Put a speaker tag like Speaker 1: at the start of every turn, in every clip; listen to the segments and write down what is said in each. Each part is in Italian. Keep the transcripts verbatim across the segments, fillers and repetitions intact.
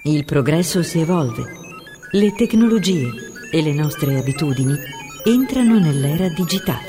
Speaker 1: Il progresso si evolve, le tecnologie e le nostre abitudini entrano nell'era digitale.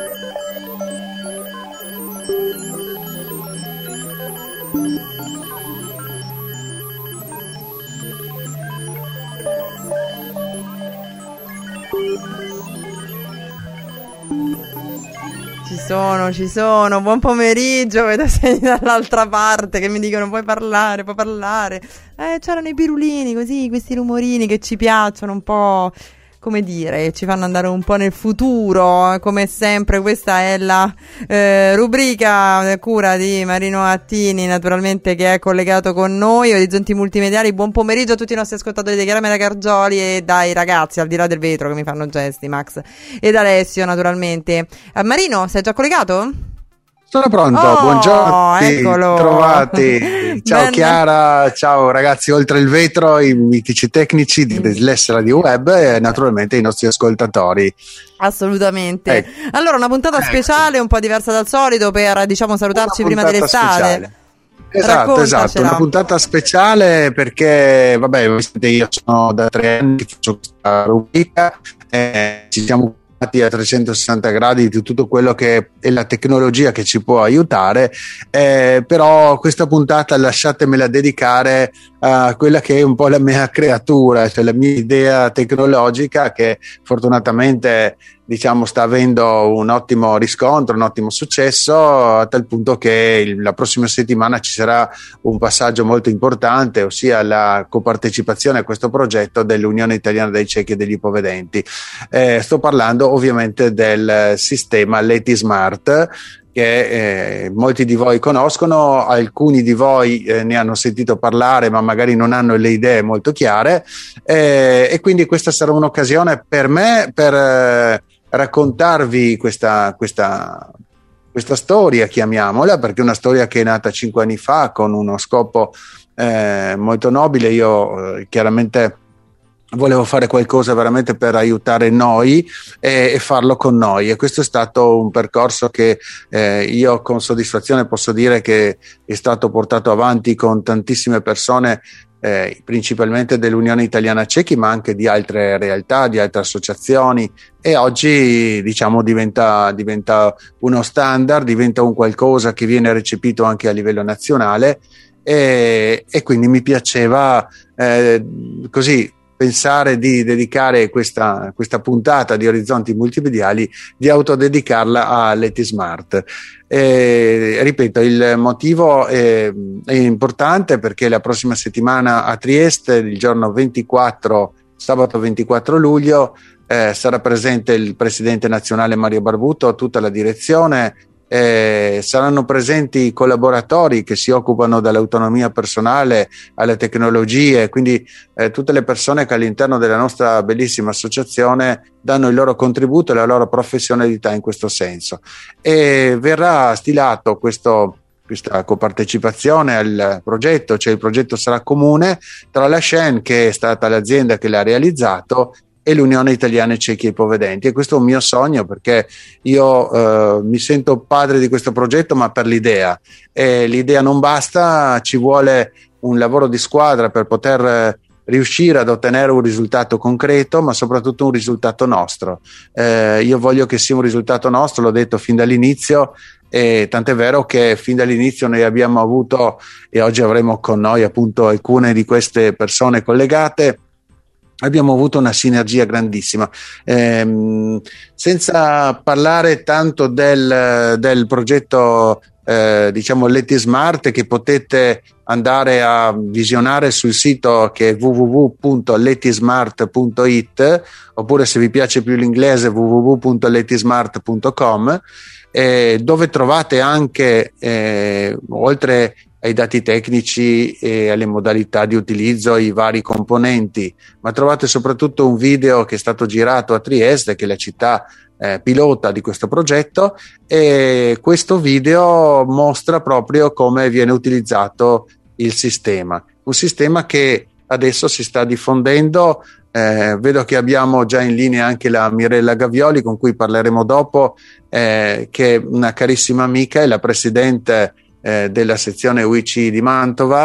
Speaker 2: Ci sono, ci sono, buon pomeriggio, vedo segni dall'altra parte che mi dicono puoi parlare, puoi parlare. Eh, c'erano i pirulini, così, questi rumorini che ci piacciono un po', come dire, ci fanno andare un po' nel futuro. Come sempre questa è la eh, rubrica cura di Marino Attini, naturalmente, che è collegato con noi. Orizzonti Multimediali, buon pomeriggio a tutti i nostri ascoltatori di Caramella Cargioli e dai ragazzi al di là del vetro che mi fanno gesti, Max ed Alessio, naturalmente. eh, Marino, sei già collegato?
Speaker 3: Sono pronto,
Speaker 2: Oh,
Speaker 3: buongiorno,
Speaker 2: eccolo.
Speaker 3: trovati. Ciao
Speaker 2: Ben-
Speaker 3: Chiara, ciao ragazzi, oltre il vetro, i mitici tecnici di- dell'S Radio Web e naturalmente i nostri ascoltatori.
Speaker 2: Assolutamente.
Speaker 3: Ecco.
Speaker 2: Allora, una puntata
Speaker 3: Ecco.
Speaker 2: speciale, un po' diversa dal solito, per, diciamo, salutarci
Speaker 3: Una
Speaker 2: prima
Speaker 3: puntata
Speaker 2: dell'estate.
Speaker 3: speciale. Esatto,
Speaker 2: Raccontacela.
Speaker 3: esatto, una puntata speciale perché, vabbè, voi sapete, io sono da tre anni che faccio questa rubrica, eh, ci siamo a trecentosessanta gradi di tutto quello che è la tecnologia che ci può aiutare, eh, però questa puntata lasciatemela dedicare a quella che è un po' la mia creatura, cioè la mia idea tecnologica che fortunatamente diciamo sta avendo un ottimo riscontro, un ottimo successo, a tal punto che il, la prossima settimana ci sarà un passaggio molto importante, ossia la copartecipazione a questo progetto dell'Unione Italiana dei Ciechi e degli Ipovedenti. Eh, sto parlando ovviamente del sistema Letismart, che eh, molti di voi conoscono, alcuni di voi eh, ne hanno sentito parlare ma magari non hanno le idee molto chiare, eh, e quindi questa sarà un'occasione per me per eh, raccontarvi questa, questa, questa storia, chiamiamola, perché è una storia che è nata cinque anni fa con uno scopo eh, molto nobile. Io eh, chiaramente volevo fare qualcosa veramente per aiutare noi e, e farlo con noi, e questo è stato un percorso che eh, io con soddisfazione posso dire che è stato portato avanti con tantissime persone, eh, principalmente dell'Unione Italiana Ciechi, ma anche di altre realtà, di altre associazioni, e oggi diciamo diventa, diventa uno standard, diventa un qualcosa che viene recepito anche a livello nazionale, e, e quindi mi piaceva eh, così pensare di dedicare questa, questa puntata di Orizzonti Multimediali, di autodedicarla a Letismart. E, ripeto, il motivo è, è importante perché la prossima settimana a Trieste, il giorno ventiquattro, sabato ventiquattro luglio, eh, sarà presente il presidente nazionale Mario Barbuto, tutta la direzione. Eh, saranno presenti collaboratori che si occupano dall'autonomia personale alle tecnologie, quindi eh, tutte le persone che all'interno della nostra bellissima associazione danno il loro contributo e la loro professionalità in questo senso, e verrà stilato questo questa copartecipazione al progetto, cioè il progetto sarà comune tra la Shen, che è stata l'azienda che l'ha realizzato, e l'Unione Italiana Ciechi e Ipovedenti. E questo è un mio sogno, perché io eh, mi sento padre di questo progetto, ma per l'idea, e l'idea non basta, ci vuole un lavoro di squadra per poter eh, riuscire ad ottenere un risultato concreto, ma soprattutto un risultato nostro. Eh, io voglio che sia un risultato nostro, l'ho detto fin dall'inizio, e tant'è vero che fin dall'inizio noi abbiamo avuto, e oggi avremo con noi appunto alcune di queste persone collegate, abbiamo avuto una sinergia grandissima, ehm, senza parlare tanto del, del progetto eh, diciamo Letismart, che potete andare a visionare sul sito, che è w w w punto letismart punto i t, oppure se vi piace più l'inglese w w w punto letismart punto com, eh, dove trovate anche eh, oltre ai dati tecnici e alle modalità di utilizzo, i vari componenti, ma trovate soprattutto un video che è stato girato a Trieste, che è la città eh, pilota di questo progetto, e questo video mostra proprio come viene utilizzato il sistema, un sistema che adesso si sta diffondendo. Eh, vedo che abbiamo già in linea anche la Mirella Gavioli, con cui parleremo dopo, eh, che è una carissima amica, è la presidente Eh, della sezione U I C di Mantova,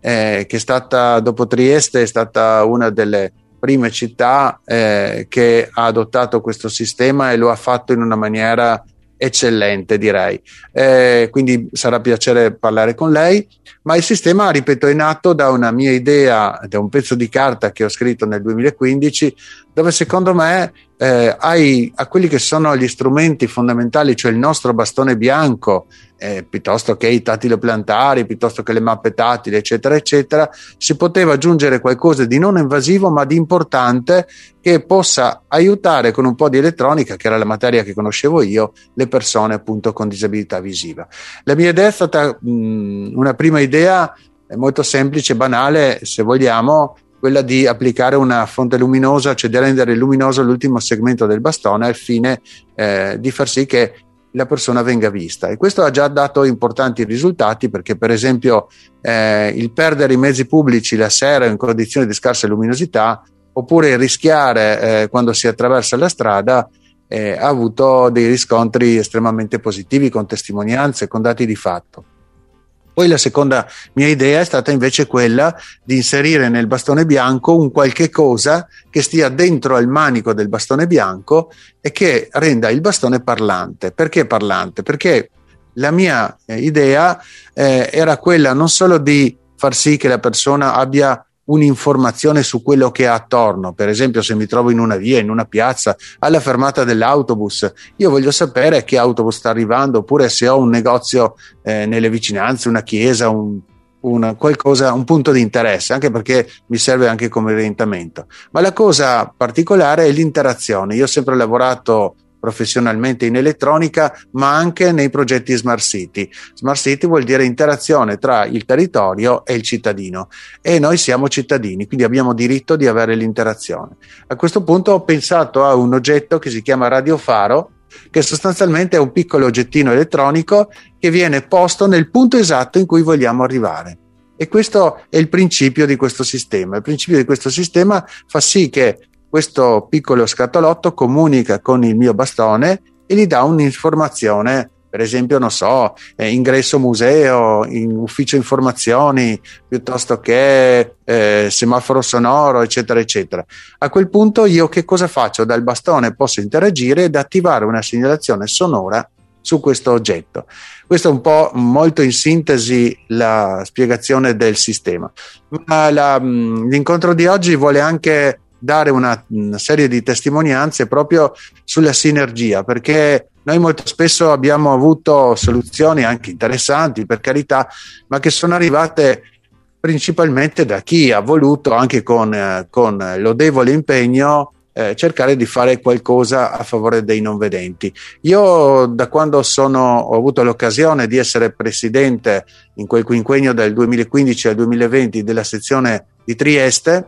Speaker 3: eh, che è stata, dopo Trieste, è stata una delle prime città eh, che ha adottato questo sistema e lo ha fatto in una maniera eccellente, direi. Eh, quindi sarà piacere parlare con lei, ma il sistema, ripeto, è nato da una mia idea, da un pezzo di carta che ho scritto nel duemilaquindici, dove secondo me eh, ai, a quelli che sono gli strumenti fondamentali, cioè il nostro bastone bianco, eh, piuttosto che i tattile plantari, piuttosto che le mappe tattili, eccetera, eccetera, si poteva aggiungere qualcosa di non invasivo ma di importante, che possa aiutare con un po' di elettronica, che era la materia che conoscevo io, le persone appunto con disabilità visiva. La mia idea è stata mh, una prima idea molto semplice, banale, se vogliamo, quella di applicare una fonte luminosa, cioè di rendere luminoso l'ultimo segmento del bastone al fine eh, di far sì che la persona venga vista, e questo ha già dato importanti risultati, perché per esempio eh, il perdere i mezzi pubblici la sera in condizioni di scarsa luminosità, oppure rischiare eh, quando si attraversa la strada, eh, ha avuto dei riscontri estremamente positivi, con testimonianze, con dati di fatto. Poi la seconda mia idea è stata invece quella di inserire nel bastone bianco un qualche cosa che stia dentro al manico del bastone bianco e che renda il bastone parlante. Perché parlante? Perché la mia eh, idea eh, era quella non solo di far sì che la persona abbia un'informazione su quello che ha attorno. Per esempio, se mi trovo in una via, in una piazza, alla fermata dell'autobus, io voglio sapere che autobus sta arrivando, oppure se ho un negozio eh, nelle vicinanze, una chiesa, un, una, qualcosa, un punto di interesse, anche perché mi serve anche come orientamento. Ma la cosa particolare è l'interazione. Io ho sempre lavorato professionalmente in elettronica, ma anche nei progetti Smart City. Smart City vuol dire interazione tra il territorio e il cittadino, e noi siamo cittadini, quindi abbiamo diritto di avere l'interazione. A questo punto ho pensato a un oggetto che si chiama radiofaro, che sostanzialmente è un piccolo oggettino elettronico che viene posto nel punto esatto in cui vogliamo arrivare. E questo è il principio di questo sistema. Il principio di questo sistema fa sì che questo piccolo scatolotto comunica con il mio bastone e gli dà un'informazione, per esempio, non so, eh, ingresso museo, in ufficio informazioni, piuttosto che eh, semaforo sonoro, eccetera, eccetera. A quel punto io che cosa faccio? Dal bastone posso interagire ed attivare una segnalazione sonora su questo oggetto. Questo è un po', molto in sintesi, la spiegazione del sistema. Ma la, l'incontro di oggi vuole anche dare una, una serie di testimonianze proprio sulla sinergia, perché noi molto spesso abbiamo avuto soluzioni anche interessanti, per carità, ma che sono arrivate principalmente da chi ha voluto, anche con, eh, con lodevole impegno, eh, cercare di fare qualcosa a favore dei non vedenti. Io, da quando sono, ho avuto l'occasione di essere presidente in quel quinquennio del duemilaquindici al duemilaventi della sezione di Trieste,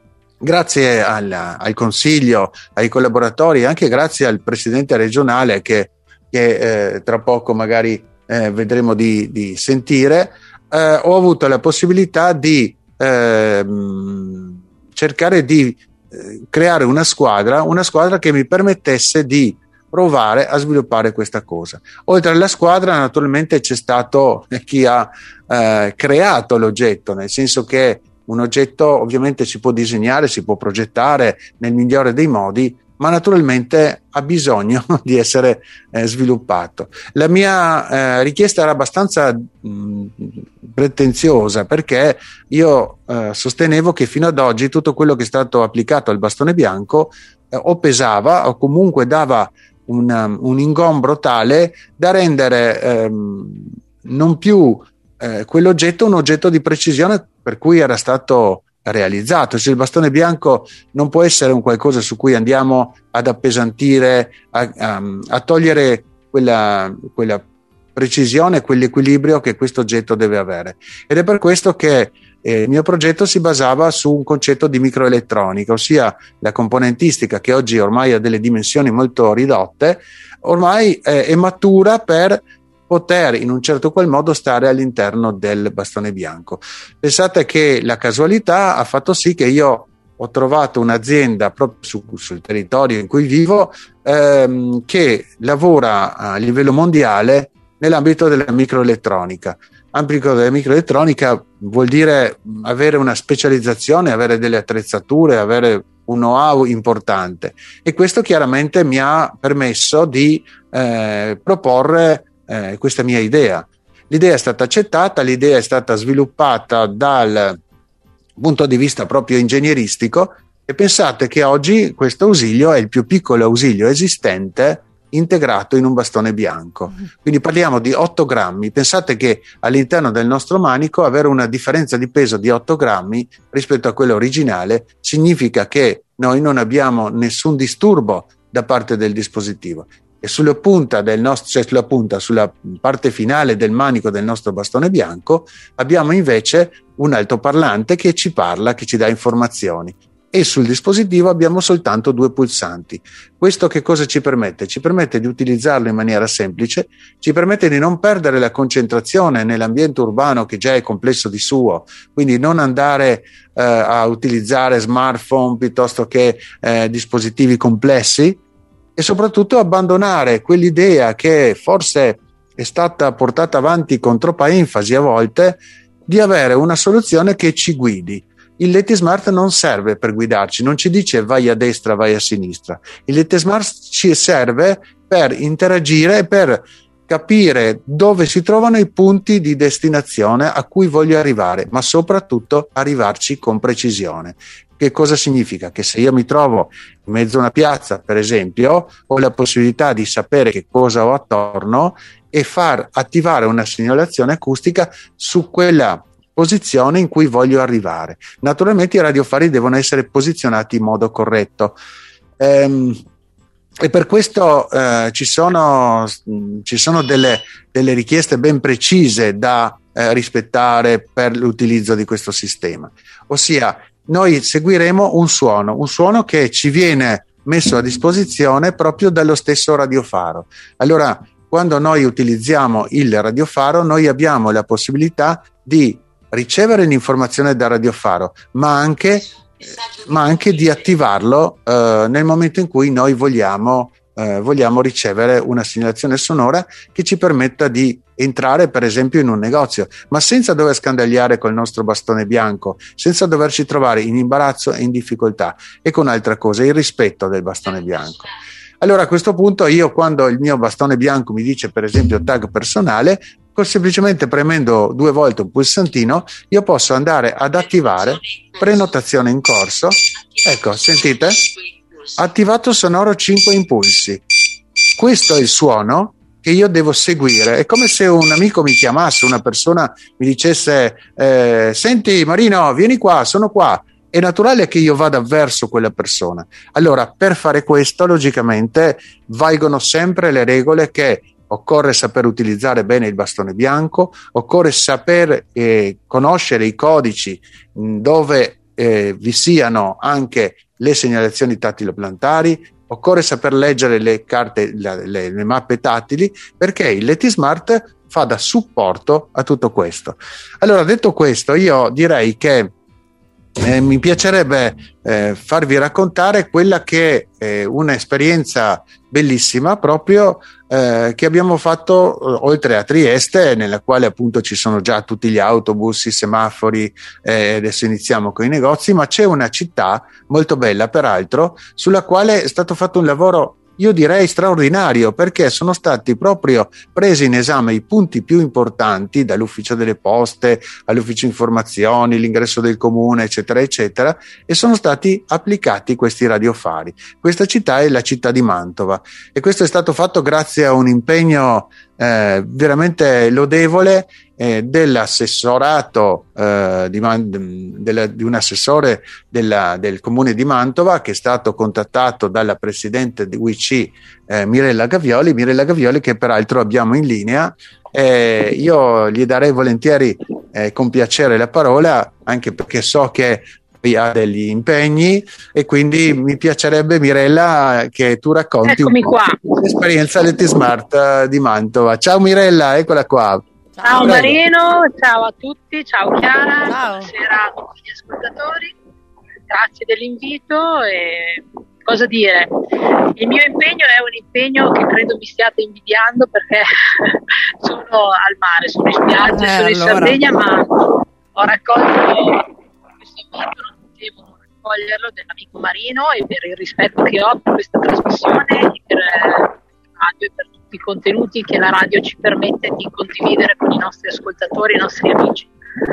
Speaker 3: grazie al, al consiglio, ai collaboratori, e anche grazie al presidente regionale che, che eh, tra poco magari eh, vedremo di, di sentire, eh, ho avuto la possibilità di eh, cercare di eh, creare una squadra, una squadra che mi permettesse di provare a sviluppare questa cosa. Oltre alla squadra, naturalmente c'è stato chi ha eh, creato l'oggetto, nel senso che un oggetto ovviamente si può disegnare, si può progettare nel migliore dei modi, ma naturalmente ha bisogno di essere eh, sviluppato. La mia eh, richiesta era abbastanza mh, pretenziosa, perché io eh, sostenevo che fino ad oggi tutto quello che è stato applicato al bastone bianco eh, o pesava o comunque dava un, um, un ingombro tale da rendere ehm, non più eh, quell'oggetto un oggetto di precisione per cui era stato realizzato. Cioè, il bastone bianco non può essere un qualcosa su cui andiamo ad appesantire, a, a, a togliere quella, quella precisione, quell'equilibrio che questo oggetto deve avere. Ed è per questo che eh, il mio progetto si basava su un concetto di microelettronica, ossia la componentistica, che oggi ormai ha delle dimensioni molto ridotte, ormai eh, è matura per poter in un certo qual modo stare all'interno del bastone bianco. Pensate che la casualità ha fatto sì che io ho trovato un'azienda proprio su, sul territorio in cui vivo ehm, che lavora a livello mondiale nell'ambito della microelettronica. amplificatore della microelettronica vuol dire avere una specializzazione, avere delle attrezzature, avere un know-how importante, e questo chiaramente mi ha permesso di eh, proporre eh, questa mia idea. L'idea è stata accettata, l'idea è stata sviluppata dal punto di vista proprio ingegneristico, e pensate che oggi questo ausilio è il più piccolo ausilio esistente integrato in un bastone bianco, quindi parliamo di otto grammi. Pensate che all'interno del nostro manico avere una differenza di peso di otto grammi rispetto a quello originale significa che noi non abbiamo nessun disturbo da parte del dispositivo, e sulla punta del nostro, cioè sulla punta, sulla parte finale del manico del nostro bastone bianco abbiamo invece un altoparlante che ci parla, che ci dà informazioni, e sul dispositivo abbiamo soltanto due pulsanti. Questo che cosa ci permette? Ci permette di utilizzarlo in maniera semplice, ci permette di non perdere la concentrazione nell'ambiente urbano che già è complesso di suo, quindi non andare eh, a utilizzare smartphone piuttosto che eh, dispositivi complessi, e soprattutto abbandonare quell'idea che forse è stata portata avanti con troppa enfasi a volte, di avere una soluzione che ci guidi. Il LeTSmart non serve per guidarci, non ci dice vai a destra, vai a sinistra. Il LeTSmart ci serve per interagire, per capire dove si trovano i punti di destinazione a cui voglio arrivare, ma soprattutto arrivarci con precisione. Che cosa significa? Che se io mi trovo in mezzo a una piazza, per esempio, ho la possibilità di sapere che cosa ho attorno e far attivare una segnalazione acustica su quella posizione in cui voglio arrivare. Naturalmente i radiofari devono essere posizionati in modo corretto, ehm, e per questo eh, ci sono, ci sono delle, delle richieste ben precise da eh, rispettare per l'utilizzo di questo sistema. Ossia, noi seguiremo un suono, un suono che ci viene messo a disposizione proprio dallo stesso radiofaro. Allora, quando noi utilizziamo il radiofaro, noi abbiamo la possibilità di ricevere l'informazione dal radiofaro, ma anche, ma anche di attivarlo eh, nel momento in cui noi vogliamo, eh, vogliamo ricevere una segnalazione sonora che ci permetta di entrare per esempio in un negozio, ma senza dover scandagliare col nostro bastone bianco, senza doverci trovare in imbarazzo e in difficoltà, e con altra cosa, il rispetto del bastone bianco. Allora a questo punto io, quando il mio bastone bianco mi dice per esempio tag personale, con semplicemente premendo due volte un pulsantino io posso andare ad attivare prenotazione in corso. Ecco, sentite? Attivato sonoro cinque impulsi. Questo è il suono che io devo seguire. È come se un amico mi chiamasse, una persona mi dicesse eh, senti Marino, vieni qua, sono qua. È naturale che io vada verso quella persona. Allora, per fare questo, logicamente, valgono sempre le regole che occorre saper utilizzare bene il bastone bianco, occorre saper eh, conoscere i codici mh, dove eh, vi siano anche le segnalazioni tattilo-plantari, occorre saper leggere le carte, le, le, le mappe tattili, perché il LeTSmart fa da supporto a tutto questo. Allora, detto questo, io direi che Eh, mi piacerebbe eh, farvi raccontare quella che è un'esperienza bellissima proprio eh, che abbiamo fatto eh, oltre a Trieste, nella quale appunto ci sono già tutti gli autobus, i semafori, eh, adesso iniziamo con i negozi, ma c'è una città molto bella peraltro sulla quale è stato fatto un lavoro, io direi straordinario, perché sono stati proprio presi in esame i punti più importanti, dall'ufficio delle poste all'ufficio informazioni, l'ingresso del comune, eccetera eccetera, e sono stati applicati questi radiofari. Questa città è la città di Mantova, e questo è stato fatto grazie a un impegno eh, veramente lodevole eh, dell'assessorato eh, di, della, di un assessore della, del comune di Mantova, che è stato contattato dalla presidente di U I C eh, Mirella Gavioli Mirella Gavioli che peraltro abbiamo in linea. Eh, io gli darei volentieri eh, con piacere la parola, anche perché so che ha degli impegni, e quindi mi piacerebbe, Mirella, che tu racconti
Speaker 4: Eccomi un po'
Speaker 3: qua. L'esperienza LeTSmart di Mantova. Ciao Mirella, eccola qua.
Speaker 4: Ciao Marino, ciao a tutti, ciao Chiara,
Speaker 2: Ciao.
Speaker 4: buonasera a tutti gli ascoltatori, grazie dell'invito. E cosa dire? Il mio impegno è un impegno che credo mi stiate invidiando, perché sono al mare, sono in spiaggia,
Speaker 2: eh,
Speaker 4: sono in
Speaker 2: allora.
Speaker 4: Sardegna, ma ho raccolto questo invito, non potevo non raccoglierlo, dell'amico Marino, e per il rispetto che ho per questa trasmissione e per la radio e per tutti i contenuti che la radio ci permette di condividere con i nostri ascoltatori, i nostri amici.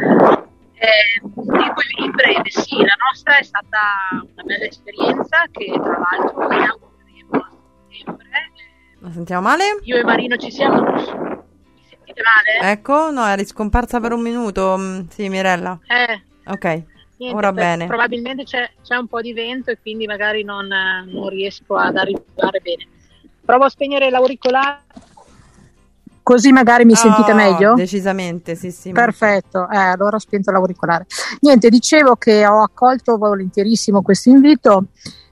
Speaker 4: Eh, dico in breve, sì, la nostra è stata una bella esperienza che tra l'altro inaugureremo a settembre.
Speaker 2: La sentiamo male?
Speaker 4: Io e Marino ci siamo. Mi sentite male?
Speaker 2: Ecco, no, eri scomparsa per un minuto. Mm, sì, Mirella.
Speaker 4: Eh,
Speaker 2: Ok,
Speaker 4: niente,
Speaker 2: ora
Speaker 4: per-
Speaker 2: bene.
Speaker 4: Probabilmente c'è, c'è un po' di vento e quindi magari non, non riesco ad arrivare bene. Provo a spegnere l'auricolare, così magari mi sentite
Speaker 2: Oh,
Speaker 4: meglio?
Speaker 2: Decisamente, sì, sì.
Speaker 4: Perfetto, eh, allora ho spento l'auricolare. Niente, dicevo che ho accolto volentierissimo questo invito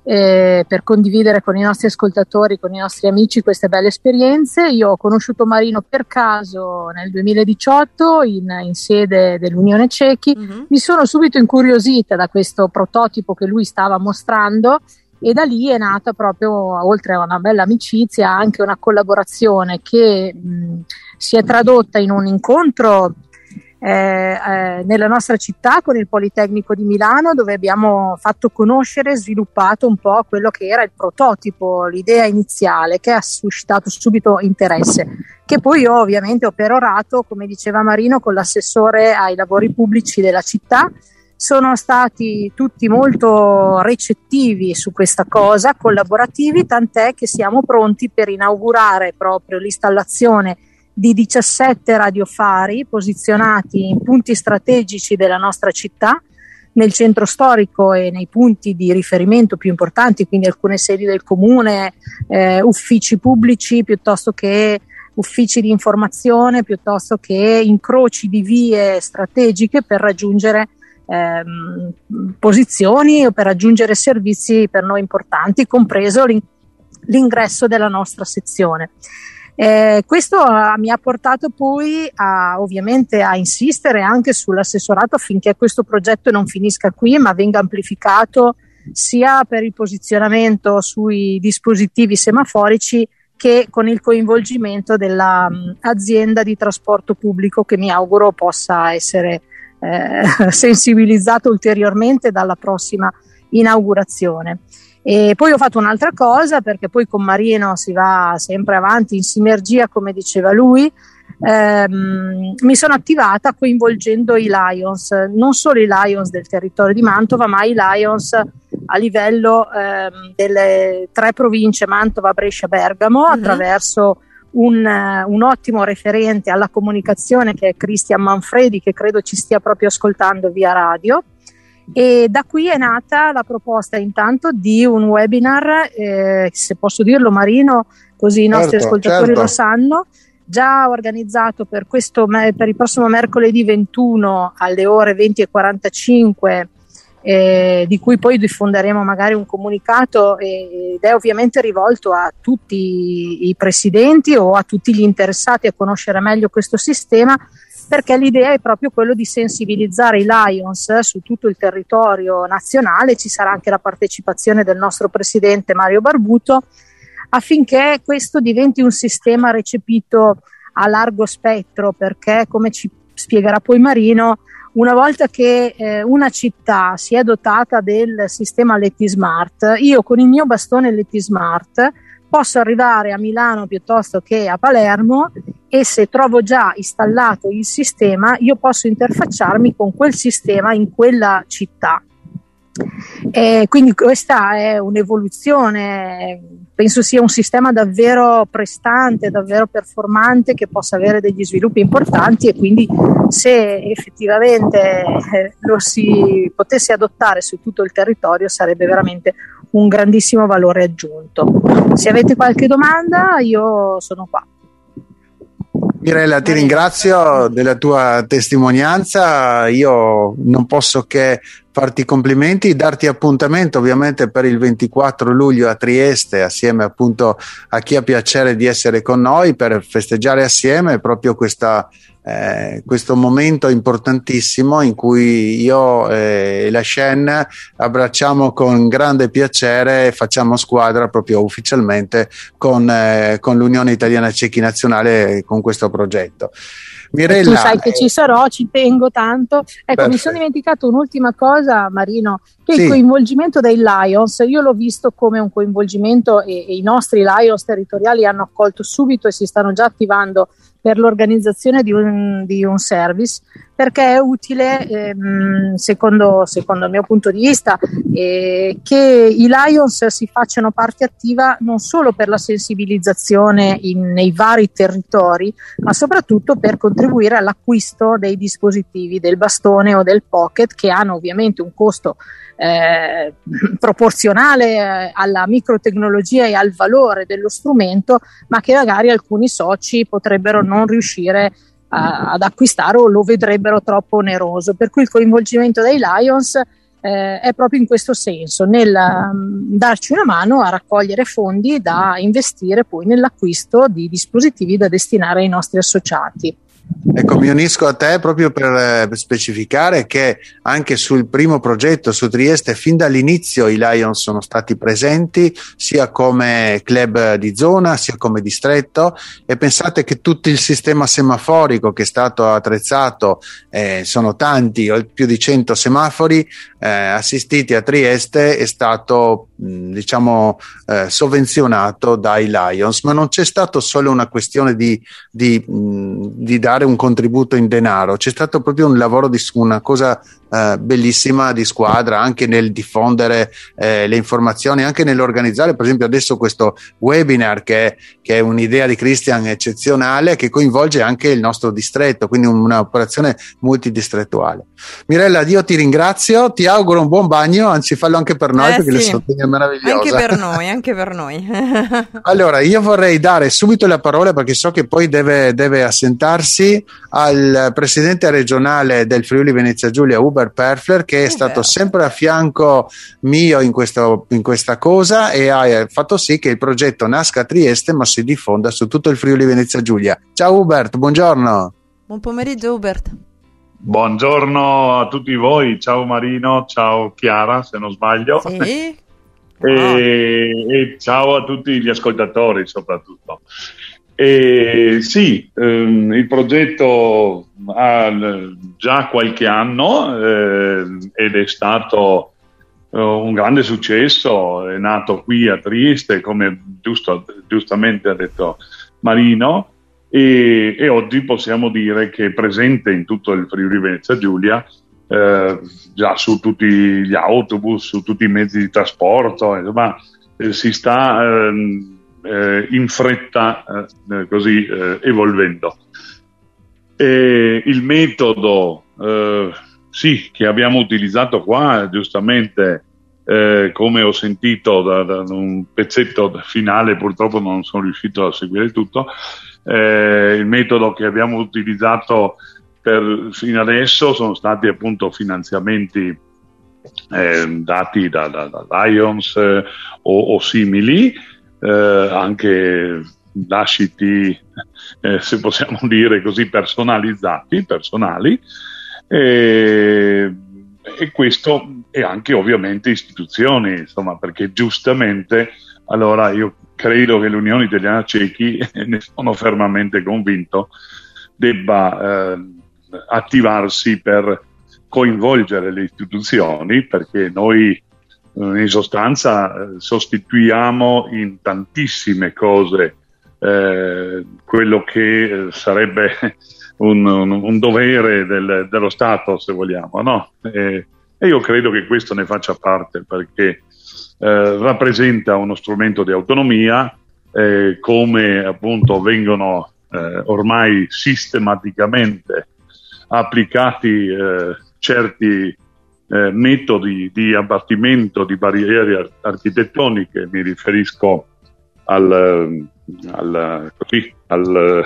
Speaker 4: eh, per condividere con i nostri ascoltatori, con i nostri amici queste belle esperienze. Io ho conosciuto Marino per caso nel duemiladiciotto in, in sede dell'Unione Cechi.
Speaker 2: Mhm.
Speaker 4: Mi sono subito incuriosita da questo prototipo che lui stava mostrando, e da lì è nata proprio, oltre a una bella amicizia, anche una collaborazione che mh, si è tradotta in un incontro eh, eh, nella nostra città con il Politecnico di Milano, dove abbiamo fatto conoscere e sviluppato un po' quello che era il prototipo, l'idea iniziale, che ha suscitato subito interesse, che poi io ovviamente ho perorato, come diceva Marino, con l'assessore ai lavori pubblici della città. Sono stati tutti molto recettivi su questa cosa, collaborativi, tant'è che siamo pronti per inaugurare proprio l'installazione di diciassette radiofari posizionati in punti strategici della nostra città, nel centro storico e nei punti di riferimento più importanti, quindi alcune sedi del comune, eh, uffici pubblici piuttosto che uffici di informazione, piuttosto che incroci di vie strategiche per raggiungere Ehm, posizioni o per raggiungere servizi per noi importanti, compreso l'in- l'ingresso della nostra sezione. Eh, questo uh, mi ha portato poi a, ovviamente a insistere anche sull'assessorato affinché questo progetto non finisca qui, ma venga amplificato sia per il posizionamento sui dispositivi semaforici che con il coinvolgimento dell'azienda di trasporto pubblico, che mi auguro possa essere Eh, sensibilizzato ulteriormente dalla prossima inaugurazione. E poi ho fatto un'altra cosa, perché poi con Marino si va sempre avanti in sinergia, come diceva lui. ehm, mi sono attivata coinvolgendo i Lions, non solo i Lions del territorio di Mantova, ma i Lions a livello ehm, delle tre province, Mantova, Brescia, Bergamo, mm-hmm. attraverso Un, un ottimo referente alla comunicazione che è Cristian Manfredi, che credo ci stia proprio ascoltando via radio, e da qui è nata la proposta intanto di un webinar, eh, se posso dirlo Marino, così i nostri
Speaker 3: certo,
Speaker 4: ascoltatori
Speaker 3: certo.
Speaker 4: lo sanno, già organizzato per, questo, per il prossimo mercoledì ventuno alle ore venti e quarantacinque, Eh, di cui poi diffonderemo magari un comunicato, eh, ed è ovviamente rivolto a tutti i presidenti o a tutti gli interessati a conoscere meglio questo sistema, perché l'idea è proprio quello di sensibilizzare i Lions su tutto il territorio nazionale. Ci sarà anche la partecipazione del nostro presidente Mario Barbuto, affinché questo diventi un sistema recepito a largo spettro, perché, come ci spiegherà poi Marino, una volta che eh, una città si è dotata del sistema L T Smart, io con il mio bastone L T Smart posso arrivare a Milano piuttosto che a Palermo, e se trovo già installato il sistema io posso interfacciarmi con quel sistema in quella città. E quindi questa è un'evoluzione, penso sia un sistema davvero prestante, davvero performante, che possa avere degli sviluppi importanti, e quindi se effettivamente eh, lo si potesse adottare su tutto il territorio sarebbe veramente un grandissimo valore aggiunto. Se avete qualche domanda io sono qua.
Speaker 3: Mirella, ti ringrazio della tua testimonianza. Io non posso che farti i complimenti, darti appuntamento ovviamente per il ventiquattro luglio a Trieste, assieme appunto a chi ha piacere di essere con noi per festeggiare assieme proprio questa, eh, questo momento importantissimo in cui io e la Shen abbracciamo con grande piacere e facciamo squadra proprio ufficialmente con, eh, con l'Unione Italiana Cechi Nazionale con questo progetto. Mirella,
Speaker 4: tu sai che ci sarò, ci tengo tanto. Ecco,
Speaker 3: perfetto.
Speaker 4: Mi sono dimenticato un'ultima cosa, Marino, che
Speaker 3: sì.
Speaker 4: il coinvolgimento dei Lions, io l'ho visto come un coinvolgimento e, e i nostri Lions territoriali hanno accolto subito e si stanno già attivando per l'organizzazione di un, di un service, perché è utile, ehm, secondo, secondo il mio punto di vista, eh, che i Lions si facciano parte attiva non solo per la sensibilizzazione in, nei vari territori, ma soprattutto per contribuire all'acquisto dei dispositivi del bastone o del pocket, che hanno ovviamente un costo Eh, proporzionale eh, alla microtecnologia e al valore dello strumento, ma che magari alcuni soci potrebbero non riuscire a, ad acquistare o lo vedrebbero troppo oneroso, per cui il coinvolgimento dei Lions eh, è proprio in questo senso, nel um, darci una mano a raccogliere fondi da investire poi nell'acquisto di dispositivi da destinare ai nostri associati.
Speaker 3: Ecco, mi unisco a te proprio per, eh, per specificare che anche sul primo progetto su Trieste fin dall'inizio i Lions sono stati presenti sia come club di zona sia come distretto, e pensate che tutto il sistema semaforico che è stato attrezzato, eh, sono tanti, più di cento semafori eh, assistiti a Trieste, è stato mh, diciamo eh, sovvenzionato dai Lions, ma non c'è stato solo una questione di, di, mh, di dare un contributo in denaro, c'è stato proprio un lavoro di una cosa eh, bellissima di squadra, anche nel diffondere eh, le informazioni, anche nell'organizzare per esempio adesso questo webinar che, che è un'idea di Christian eccezionale, che coinvolge anche il nostro distretto, quindi un'operazione multidistrettuale. Mirella, io ti ringrazio, ti auguro un buon bagno, anzi fallo anche per noi,
Speaker 2: eh
Speaker 3: perché
Speaker 2: sì.
Speaker 3: la Sardegna è meravigliosa.
Speaker 2: Anche per noi, anche per noi.
Speaker 3: Allora, io vorrei dare subito la parola, perché so che poi deve, deve assentarsi, al presidente regionale del Friuli Venezia Giulia, Hubert Perfler, che è, è stato vero. sempre a fianco mio in, questo, in questa cosa e ha fatto sì che il progetto nasca a Trieste ma si diffonda su tutto il Friuli Venezia Giulia. Ciao Hubert, buongiorno.
Speaker 2: Buon pomeriggio Hubert.
Speaker 5: Buongiorno a tutti voi, ciao Marino, ciao Chiara se non sbaglio.
Speaker 2: Sì.
Speaker 5: e, e ciao a tutti gli ascoltatori soprattutto. E sì, ehm, il progetto ha già qualche anno eh, ed è stato eh, un grande successo, è nato qui a Trieste, come giusto, giustamente ha detto Marino, e, e oggi possiamo dire che è presente in tutto il Friuli Venezia Giulia, eh, già su tutti gli autobus, su tutti i mezzi di trasporto, insomma eh, si sta... Ehm, Eh, in fretta eh, così eh, evolvendo. E il metodo eh, sì che abbiamo utilizzato qua, giustamente eh, come ho sentito da, da un pezzetto finale, purtroppo non sono riuscito a seguire tutto, eh, il metodo che abbiamo utilizzato per fino adesso sono stati appunto finanziamenti eh, dati da, da, da Lions eh, o, o simili, Eh, anche lasciti, eh, se possiamo dire così, personalizzati, personali, e, e questo e anche ovviamente istituzioni, insomma, perché giustamente, allora io credo che l'Unione Italiana Cechi, ne sono fermamente convinto, debba eh, attivarsi per coinvolgere le istituzioni, perché noi in sostanza eh, sostituiamo in tantissime cose eh, quello che eh, sarebbe un, un, un dovere del, dello Stato, se vogliamo, no? E, e io credo che questo ne faccia parte, perché eh, rappresenta uno strumento di autonomia, eh, come appunto vengono eh, ormai sistematicamente applicati eh, certi Eh, metodi di abbattimento di barriere ar- architettoniche. Mi riferisco al, al, così, al,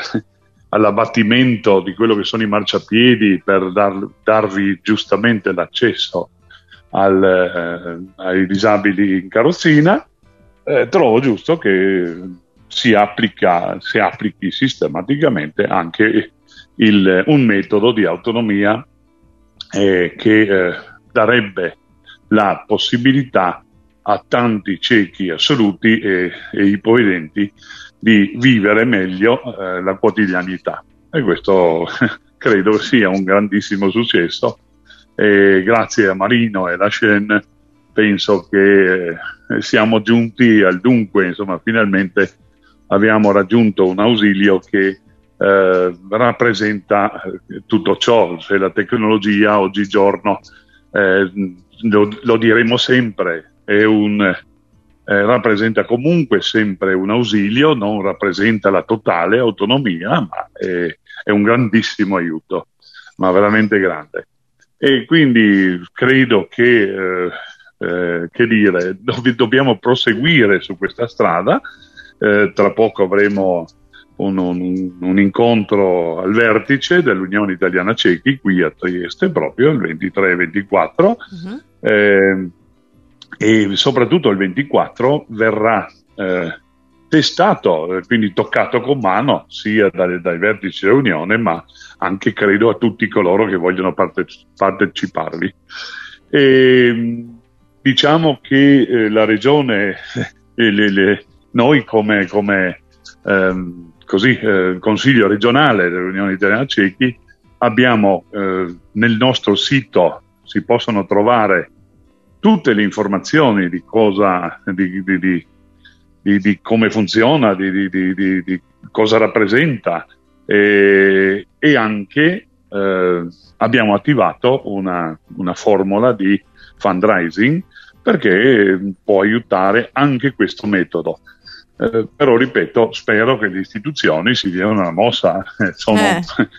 Speaker 5: all'abbattimento di quello che sono i marciapiedi per dar, darvi giustamente l'accesso al, eh, ai disabili in carrozzina, eh, trovo giusto che si, applica, si applichi sistematicamente anche il, un metodo di autonomia eh, che eh, darebbe la possibilità a tanti ciechi assoluti e, e ipovedenti di vivere meglio eh, la quotidianità, e questo credo sia un grandissimo successo. E grazie a Marino e la Shen penso che eh, siamo giunti al dunque, insomma finalmente abbiamo raggiunto un ausilio che eh, rappresenta tutto ciò. Cioè, la tecnologia oggigiorno, eh, lo, lo diremo sempre, è un, eh, rappresenta comunque sempre un ausilio, non rappresenta la totale autonomia, ma è, è un grandissimo aiuto, ma veramente grande. E quindi credo che, eh, eh, che dire, dov- dobbiamo proseguire su questa strada. Eh, tra poco avremo un, un, un incontro al vertice dell'Unione Italiana Ciechi qui a Trieste, proprio il ventitré e ventiquattro, uh-huh. eh, e soprattutto il ventiquattro verrà eh, testato, quindi toccato con mano sia dai, dai vertici dell'Unione, ma anche credo a tutti coloro che vogliono parte, parteciparvi. E, diciamo che eh, la regione, eh, le, le, noi come, come ehm, così, eh, Consiglio regionale dell'Unione Italiana Ciechi abbiamo eh, nel nostro sito si possono trovare tutte le informazioni di cosa di, di, di, di, di come funziona, di, di, di, di, di cosa rappresenta, e, e anche eh, abbiamo attivato una, una formula di fundraising perché può aiutare anche questo metodo. Eh, però ripeto, spero che le istituzioni si diano una mossa. sono, eh.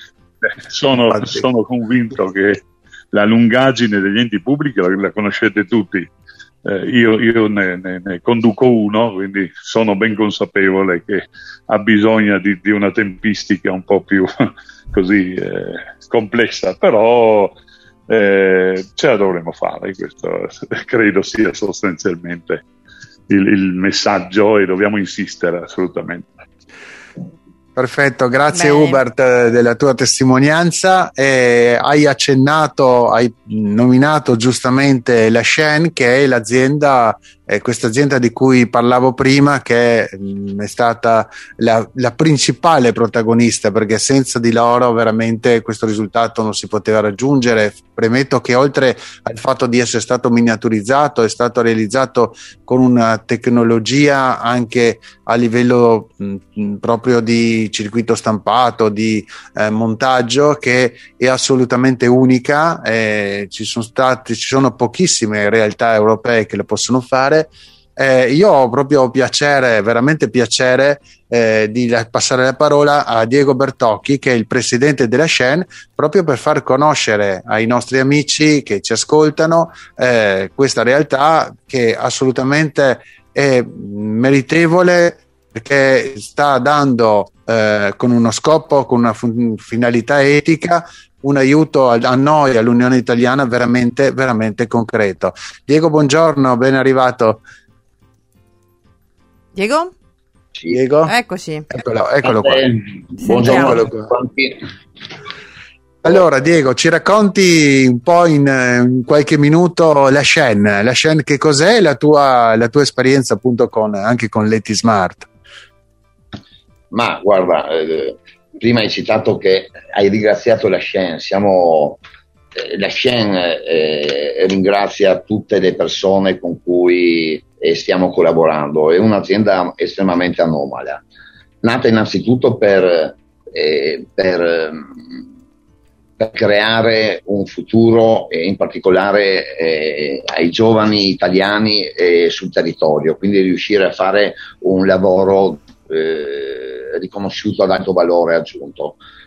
Speaker 5: sono, sono convinto che la lungaggine degli enti pubblici la, la conoscete tutti. Eh, io io ne, ne, ne conduco uno, quindi sono ben consapevole che ha bisogno di, di una tempistica un po' più così eh, complessa, però eh, ce la dovremo fare. Questo credo sia sostanzialmente il, il messaggio, e dobbiamo insistere assolutamente.
Speaker 3: Perfetto, grazie. Bene.
Speaker 2: Hubert,
Speaker 3: della tua testimonianza. Eh, hai accennato, hai nominato giustamente la Shen, che è l'azienda, eh, questa azienda di cui parlavo prima, che mh, è stata la, la principale protagonista, perché senza di loro veramente questo risultato non si poteva raggiungere. Premetto che oltre al fatto di essere stato miniaturizzato, è stato realizzato con una tecnologia anche a livello mh, proprio di circuito stampato, di eh, montaggio, che è assolutamente unica. Eh, ci sono state, ci sono pochissime realtà europee che lo possono fare. Eh, io ho proprio piacere, veramente piacere, eh, di la, passare la parola a Diego Bertocchi, che è il presidente della Shen, proprio per far conoscere ai nostri amici che ci ascoltano eh, questa realtà che assolutamente è meritevole, perché sta dando eh, con uno scopo, con una fun- finalità etica, un aiuto a, a noi, all'Unione Italiana, veramente, veramente concreto. Diego, buongiorno, ben arrivato.
Speaker 2: Diego?
Speaker 3: Sì. Diego?
Speaker 2: Eccoci.
Speaker 3: Eccolo, eccolo qua.
Speaker 6: Buongiorno.
Speaker 3: Eccolo qua. Allora, Diego, ci racconti un po' in, in qualche minuto la Shen. La Shen che cos'è, la tua, la tua esperienza appunto con, anche con Leti Smart?
Speaker 6: Ma guarda, eh, prima hai citato che hai ringraziato la Shen. Siamo, eh, la Shen eh, ringrazia tutte le persone con cui eh, stiamo collaborando. È un'azienda estremamente anomala, nata innanzitutto per, eh, per, per creare un futuro, e in particolare eh, ai giovani italiani eh, sul territorio, quindi riuscire a fare un lavoro eh, riconosciuto ad alto valore aggiunto.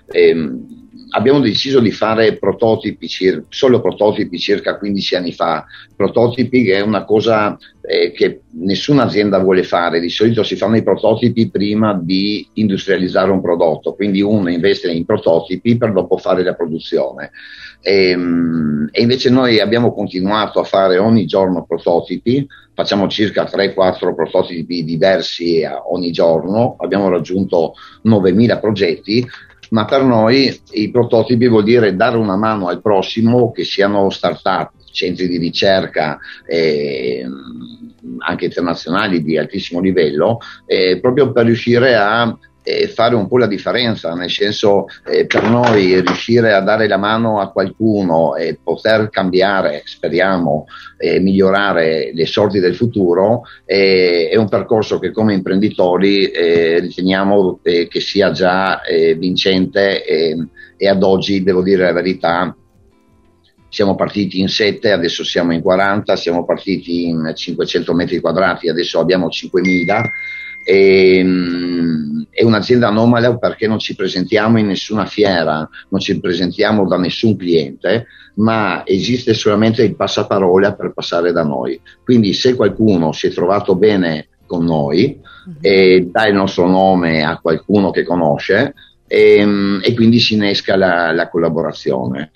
Speaker 6: ehm, abbiamo deciso di fare prototipi, cir- solo prototipi circa quindici anni fa, prototipi che è una cosa eh, che nessuna azienda vuole fare. Di solito si fanno i prototipi prima di industrializzare un prodotto, quindi uno investe in prototipi per dopo fare la produzione. E, e invece noi abbiamo continuato a fare ogni giorno prototipi, facciamo circa tre quattro prototipi diversi ogni giorno, abbiamo raggiunto novemila progetti. Ma per noi i prototipi vuol dire dare una mano al prossimo, che siano start-up, centri di ricerca eh, anche internazionali di altissimo livello, eh, proprio per riuscire a eh, fare un po' la differenza, nel senso eh, per noi riuscire a dare la mano a qualcuno e poter cambiare, speriamo, e migliorare le sorti del futuro eh, è un percorso che come imprenditori eh, riteniamo eh, che sia già eh, vincente e, e ad oggi, devo dire la verità, siamo partiti in sette, adesso siamo in quaranta, siamo partiti in cinquecento metri quadrati, adesso abbiamo cinquemila. E, um, è un'azienda anomala perché non ci presentiamo in nessuna fiera, non ci presentiamo da nessun cliente, ma esiste solamente il passaparola per passare da noi. Quindi se qualcuno si è trovato bene con noi uh-huh. e dà il nostro nome a qualcuno che conosce, e, e quindi si innesca la, la collaborazione.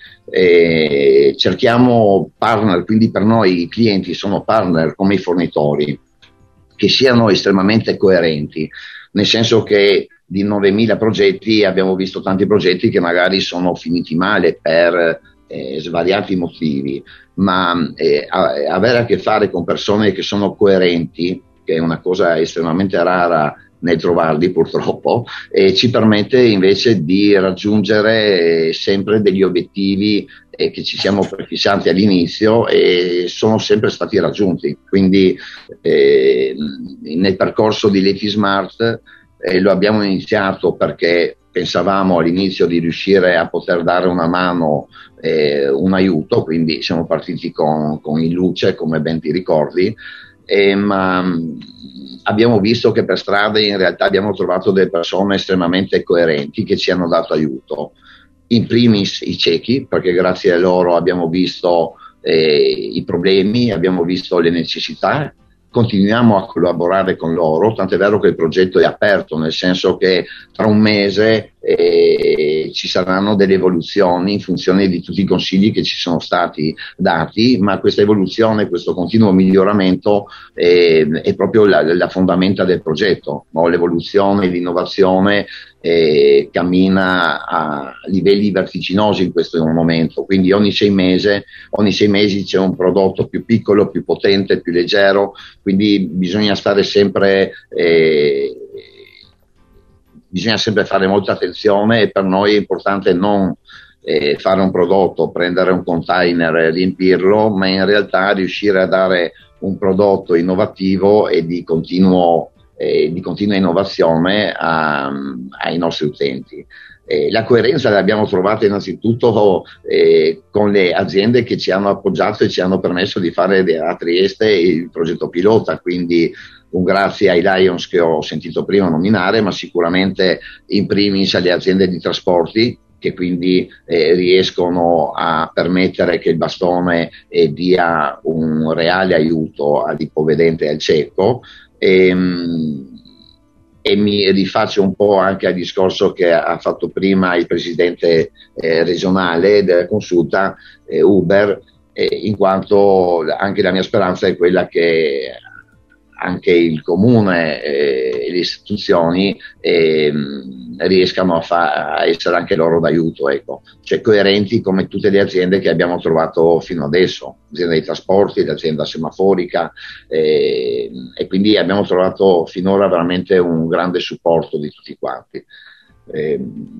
Speaker 6: E cerchiamo partner, quindi per noi i clienti sono partner come i fornitori, che siano estremamente coerenti, nel senso che di novemila progetti abbiamo visto tanti progetti che magari sono finiti male per eh, svariati motivi, ma eh, avere a che fare con persone che sono coerenti, che è una cosa estremamente rara nel trovarli purtroppo, e ci permette invece di raggiungere eh, sempre degli obiettivi eh, che ci siamo prefissati all'inizio e sono sempre stati raggiunti. Quindi eh, nel percorso di Leti Smart eh, lo abbiamo iniziato perché pensavamo all'inizio di riuscire a poter dare una mano, eh, un aiuto, quindi siamo partiti con, con il Luce, come ben ti ricordi, eh, ma abbiamo visto che per strada in realtà abbiamo trovato delle persone estremamente coerenti che ci hanno dato aiuto. In primis i ciechi, perché grazie a loro abbiamo visto eh, i problemi, abbiamo visto le necessità, continuiamo a collaborare con loro, tant'è vero che il progetto è aperto, nel senso che tra un mese eh, ci saranno delle evoluzioni in funzione di tutti i consigli che ci sono stati dati, ma questa evoluzione, questo continuo miglioramento eh, è proprio la, la fondamenta del progetto, no? L'evoluzione, l'innovazione eh, cammina a livelli vertiginosi in questo momento, quindi ogni sei mesi, ogni sei mesi c'è un prodotto più piccolo, più potente, più leggero, quindi bisogna stare sempre eh, bisogna sempre fare molta attenzione, e per noi è importante non eh, fare un prodotto, prendere un container e riempirlo, ma in realtà riuscire a dare un prodotto innovativo e di continuo eh, di continua innovazione a, ai nostri utenti. Eh, la coerenza l'abbiamo trovata innanzitutto eh, con le aziende che ci hanno appoggiato e ci hanno permesso di fare a Trieste il progetto pilota, quindi un grazie ai Lions che ho sentito prima nominare, ma sicuramente in primis alle aziende di trasporti, che quindi eh, riescono a permettere che il bastone eh, dia un reale aiuto all'ipovedente e al cieco. E, e mi rifaccio un po' anche al discorso che ha fatto prima il presidente eh, regionale della consulta, eh, Uber, eh, in quanto anche la mia speranza è quella che anche il comune e le istituzioni eh, riescano a, fa- a essere anche loro d'aiuto, ecco. Cioè coerenti come tutte le aziende che abbiamo trovato fino adesso, l'azienda dei trasporti, l'azienda semaforica, eh, e quindi abbiamo trovato finora veramente un grande supporto di tutti quanti. Eh,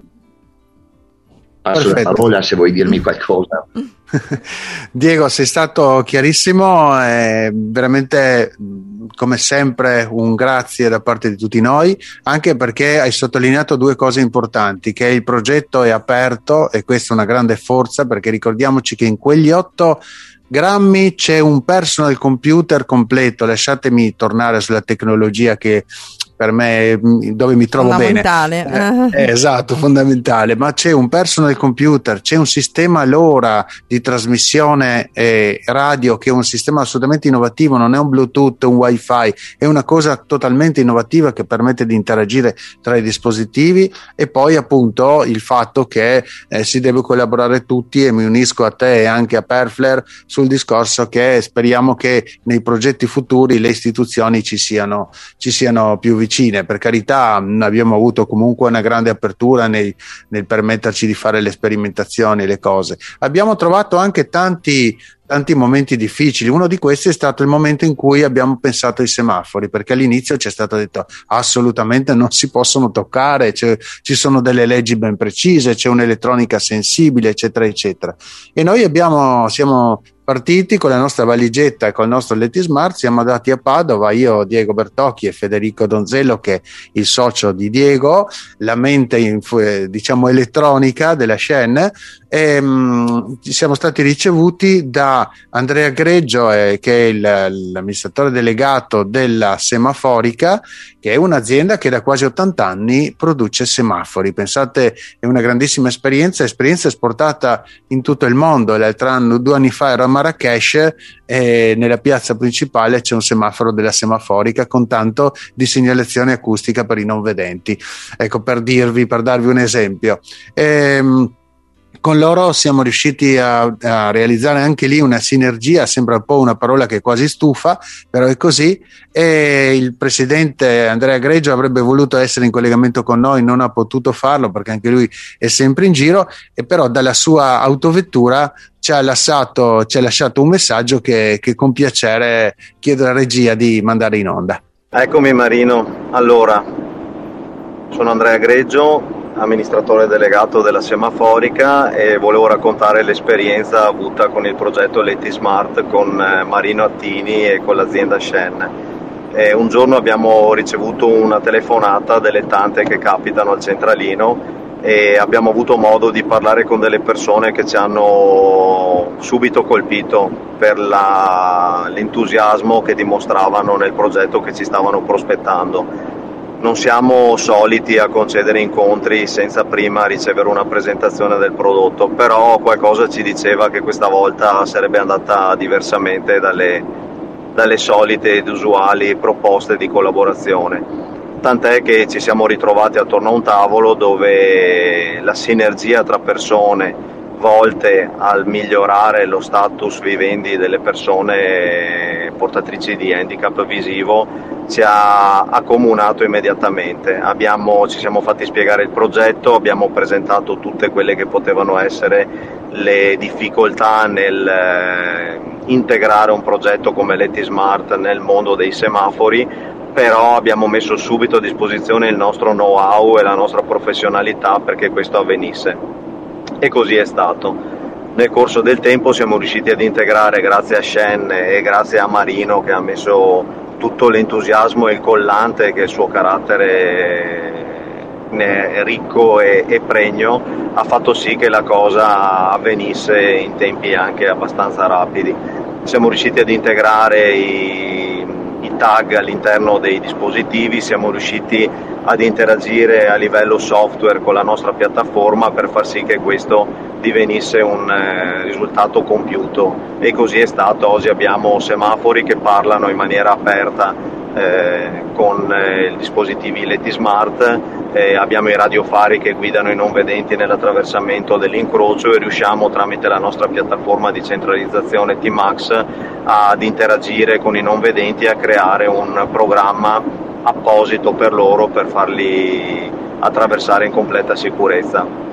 Speaker 6: passo Perfetto. La parola se vuoi dirmi qualcosa.
Speaker 3: Diego, sei stato chiarissimo, è veramente come sempre un grazie da parte di tutti noi, anche perché hai sottolineato due cose importanti: che il progetto è aperto, e questa è una grande forza, perché ricordiamoci che in quegli otto grammi c'è un personal computer completo. Lasciatemi tornare sulla tecnologia che per me, dove mi trovo bene.
Speaker 2: Fondamentale.
Speaker 3: Eh, esatto, fondamentale, ma c'è un personal computer, c'è un sistema LoRa di trasmissione eh, radio che è un sistema assolutamente innovativo, non è un Bluetooth, un Wi-Fi, è una cosa totalmente innovativa che permette di interagire tra i dispositivi, e poi appunto il fatto che eh, si deve collaborare tutti, e mi unisco a te e anche a Perfler sul discorso che speriamo che nei progetti futuri le istituzioni ci siano, ci siano più vicine. Per carità, abbiamo avuto comunque una grande apertura nei, nel permetterci di fare le sperimentazioni e le cose. Abbiamo trovato anche tanti tanti momenti difficili. Uno di questi è stato il momento in cui abbiamo pensato ai semafori, perché all'inizio ci è stato detto assolutamente non si possono toccare, ci sono delle leggi ben precise, c'è un'elettronica sensibile, eccetera eccetera, e noi abbiamo siamo partiti con la nostra valigetta e col nostro Letismart, siamo andati a Padova, io, Diego Bertocchi e Federico Donzello, che è il socio di Diego, la mente in, diciamo elettronica della Shen, e mh, siamo stati ricevuti da Andrea Greggio, eh, che è il, l'amministratore delegato della Semaforica, che è un'azienda che da quasi ottanta anni produce semafori. Pensate, è una grandissima esperienza, esperienza esportata in tutto il mondo. L'altro anno, due anni fa, ero a Marrakech e nella piazza principale c'è un semaforo della Semaforica con tanto di segnalazione acustica per i non vedenti. Ecco, per dirvi, per darvi un esempio. Ehm, Con loro siamo riusciti a, a realizzare anche lì una sinergia, sembra un po' una parola che quasi stufa, però è così, e il presidente Andrea Greggio avrebbe voluto essere in collegamento con noi, non ha potuto farlo perché anche lui è sempre in giro, e però dalla sua autovettura ci ha lasciato, ci ha lasciato un messaggio che, che con piacere chiedo alla regia di mandare in onda.
Speaker 7: Eccomi Marino, allora, sono Andrea Greggio, amministratore delegato della Semaforica, e volevo raccontare l'esperienza avuta con il progetto Letismart con Marino Attini e con l'azienda Shen. E un giorno abbiamo ricevuto una telefonata delle tante che capitano al centralino, e abbiamo avuto modo di parlare con delle persone che ci hanno subito colpito per la, l'entusiasmo che dimostravano nel progetto che ci stavano prospettando. Non siamo soliti a concedere incontri senza prima ricevere una presentazione del prodotto, però qualcosa ci diceva che questa volta sarebbe andata diversamente dalle, dalle solite ed usuali proposte di collaborazione. Tant'è che ci siamo ritrovati attorno a un tavolo dove la sinergia tra persone volte al migliorare lo status vivendi delle persone portatrici di handicap visivo ci ha accomunato immediatamente. Abbiamo, ci siamo fatti spiegare il progetto, abbiamo presentato tutte quelle che potevano essere le difficoltà nel eh, integrare un progetto come Letismart nel mondo dei semafori, però abbiamo messo subito a disposizione il nostro know-how e la nostra professionalità perché questo avvenisse, e così è stato. Nel corso del tempo siamo riusciti ad integrare, grazie a Shen e grazie a Marino che ha messo tutto l'entusiasmo e il collante, che è il suo carattere ricco e, e pregno, ha fatto sì che la cosa avvenisse in tempi anche abbastanza rapidi. Siamo riusciti ad integrare i, i tag all'interno dei dispositivi, siamo riusciti ad interagire a livello software con la nostra piattaforma per far sì che questo divenisse un eh, risultato compiuto, e così è stato. Oggi abbiamo semafori che parlano in maniera aperta eh, con eh, i dispositivi Letismart, eh, abbiamo i radiofari che guidano i non vedenti nell'attraversamento dell'incrocio, e riusciamo tramite la nostra piattaforma di centralizzazione T-Max ad interagire con i non vedenti e a creare un programma apposito per loro per farli attraversare in completa sicurezza.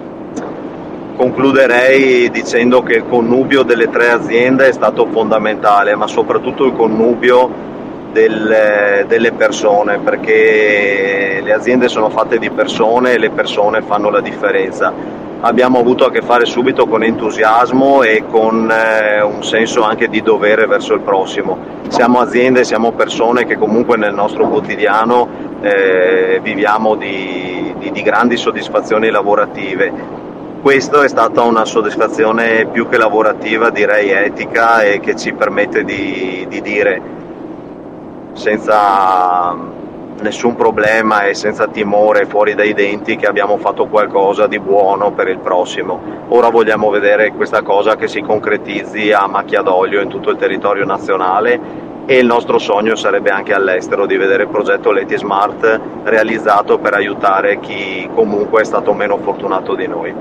Speaker 7: Concluderei dicendo che il connubio delle tre aziende è stato fondamentale, ma soprattutto il connubio del, delle persone, perché le aziende sono fatte di persone e le persone fanno la differenza. Abbiamo avuto a che fare subito con entusiasmo e con eh, un senso anche di dovere verso il prossimo. Siamo aziende, siamo persone che comunque nel nostro quotidiano eh, viviamo di, di, di grandi soddisfazioni lavorative. Questa è stata una soddisfazione più che lavorativa, direi etica, e che ci permette di, di dire senza, nessun problema e senza timore fuori dai denti che abbiamo fatto qualcosa di buono per il prossimo. Ora vogliamo vedere questa cosa che si concretizzi a macchia d'olio in tutto il territorio nazionale, e il nostro sogno sarebbe anche all'estero di vedere il progetto Leti Smart realizzato per aiutare chi comunque è stato meno fortunato di noi.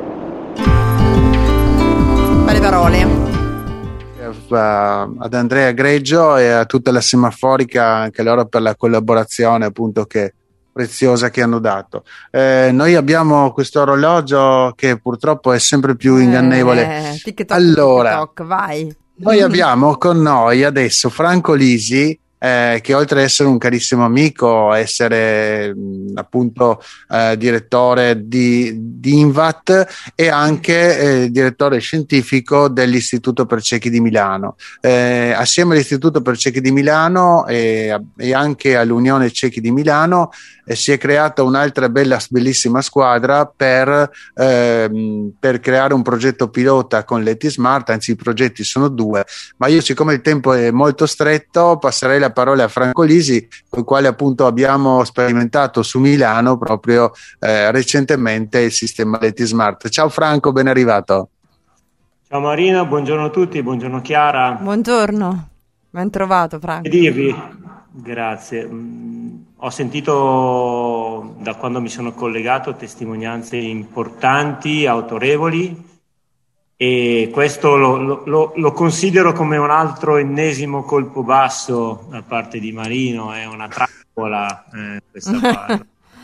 Speaker 2: Belle parole.
Speaker 3: Ad Andrea Greggio e a tutta la Semaforica, anche loro, per la collaborazione appunto che preziosa che hanno dato. Eh, noi abbiamo questo orologio che purtroppo è sempre più ingannevole.
Speaker 2: Eh, TikTok,
Speaker 3: allora,
Speaker 2: TikTok, vai.
Speaker 3: Noi abbiamo con noi adesso Franco Lisi, eh, che oltre ad essere un carissimo amico, essere mh, appunto eh, direttore di, di Invat, e anche eh, direttore scientifico dell'Istituto per Ciechi di Milano. Eh, assieme all'Istituto per Ciechi di Milano e, e anche all'Unione Ciechi di Milano eh, si è creata un'altra bella, bellissima squadra per, eh, per creare un progetto pilota con Leti Smart. Anzi, i progetti sono due, ma io, siccome il tempo è molto stretto, passerei la parola a Franco Lisi, con il quale appunto abbiamo sperimentato su Milano proprio eh, recentemente il sistema Leti Smart. Ciao Franco, ben arrivato.
Speaker 8: Ciao Marina, buongiorno a tutti, buongiorno Chiara.
Speaker 2: Buongiorno, ben trovato Franco.
Speaker 8: Che dirvi? Grazie. Mm, ho sentito da quando mi sono collegato testimonianze importanti, autorevoli, e questo lo, lo, lo considero come un altro ennesimo colpo basso da parte di Marino, è una trappola eh, questa parte.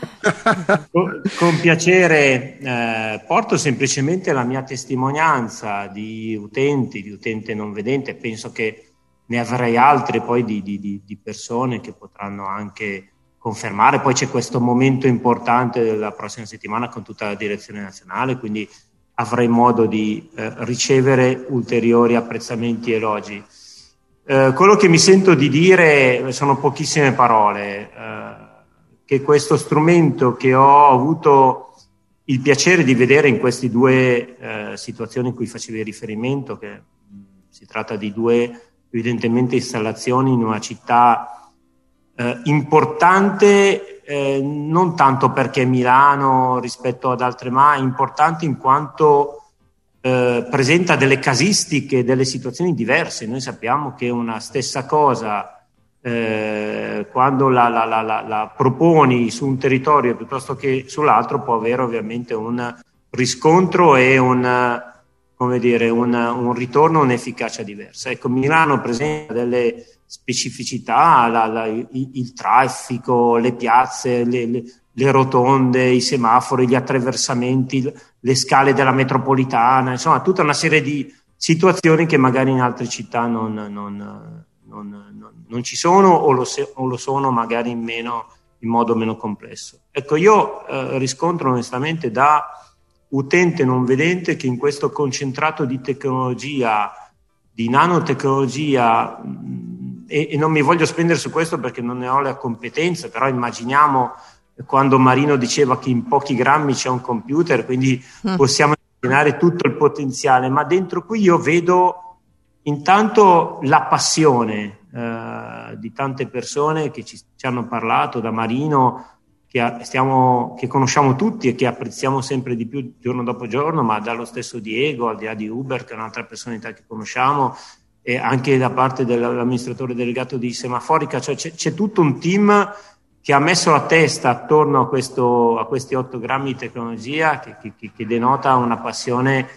Speaker 8: con, con piacere eh, porto semplicemente la mia testimonianza di utenti, di utente non vedente. Penso che ne avrei altre poi di, di, di persone che potranno anche confermare. Poi c'è questo momento importante della prossima settimana con tutta la direzione nazionale, quindi avrei modo di eh, ricevere ulteriori apprezzamenti e elogi. Eh, quello che mi sento di dire sono pochissime parole, eh, che questo strumento che ho avuto il piacere di vedere in queste due eh, situazioni in cui facevi riferimento, che mh, si tratta di due evidentemente installazioni in una città eh, importante, Eh, non tanto perché Milano rispetto ad altre, ma importante in quanto eh, presenta delle casistiche, delle situazioni diverse. Noi sappiamo che una stessa cosa eh, quando la, la, la, la, la proponi su un territorio piuttosto che sull'altro può avere ovviamente un riscontro e un, come dire, un, un ritorno, un'efficacia diversa. Ecco, Milano presenta delle specificità, la, la, il, il traffico, le piazze, le, le, le rotonde, i semafori, gli attraversamenti, le scale della metropolitana, insomma tutta una serie di situazioni che magari in altre città non, non, non, non, non ci sono, o lo, se, o lo sono magari in, meno, in modo meno complesso. Ecco, io eh, riscontro onestamente da utente non vedente che in questo concentrato di tecnologia, di nanotecnologia, E, e non mi voglio spendere su questo perché non ne ho la competenza, però immaginiamo quando Marino diceva che in pochi grammi c'è un computer, quindi mm. possiamo immaginare tutto il potenziale, ma dentro qui io vedo intanto la passione eh, di tante persone che ci, ci hanno parlato, da Marino che, stiamo, che conosciamo tutti e che apprezziamo sempre di più giorno dopo giorno, ma dallo stesso Diego, al di là di Uber, che è un'altra personalità che conosciamo, e anche da parte dell'amministratore delegato di Semaforica. Cioè c'è, c'è tutto un team che ha messo la testa attorno a, questo, a questi otto grammi di tecnologia che, che, che denota una passione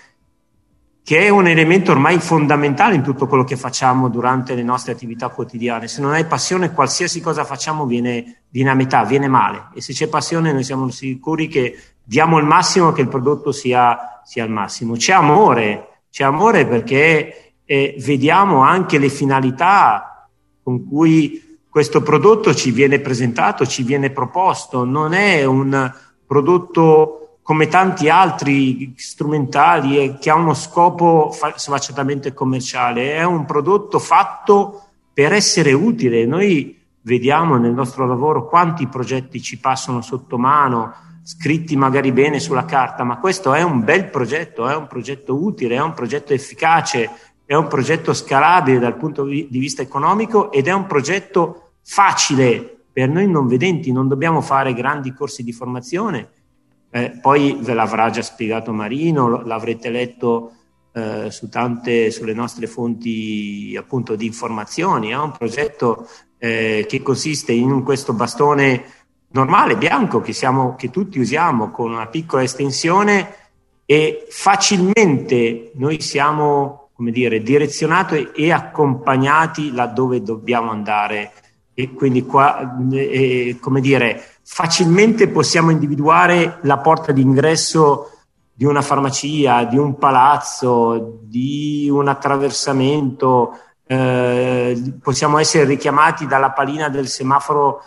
Speaker 8: che è un elemento ormai fondamentale in tutto quello che facciamo durante le nostre attività quotidiane. Se non hai passione, qualsiasi cosa facciamo viene, viene a metà, viene male, e se c'è passione noi siamo sicuri che diamo il massimo, che il prodotto sia, sia il massimo. C'è amore, c'è amore perché E vediamo anche le finalità con cui questo prodotto ci viene presentato, ci viene proposto. Non è un prodotto come tanti altri strumentali e che ha uno scopo sfacciatamente commerciale, è un prodotto fatto per essere utile. Noi vediamo nel nostro lavoro quanti progetti ci passano sotto mano, scritti magari bene sulla carta, ma questo è un bel progetto, è un progetto utile, è un progetto efficace, è un progetto scalabile dal punto di vista economico ed è un progetto facile per noi non vedenti, non dobbiamo fare grandi corsi di formazione. Eh, poi ve l'avrà già spiegato Marino, l'avrete letto eh, su tante, sulle nostre fonti appunto di informazioni. È un progetto eh, che consiste in questo bastone normale, bianco, che, siamo, che tutti usiamo con una piccola estensione, e facilmente noi siamo, come dire, direzionati e accompagnati laddove dobbiamo andare. E quindi qua, eh, come dire, facilmente possiamo individuare la porta d'ingresso di una farmacia, di un palazzo, di un attraversamento, eh, possiamo essere richiamati dalla palina del semaforo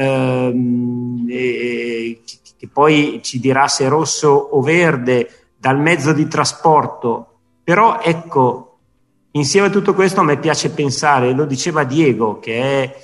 Speaker 8: ehm, eh, che, che poi ci dirà se è rosso o verde, dal mezzo di trasporto. Però ecco, insieme a tutto questo a me piace pensare, lo diceva Diego, che è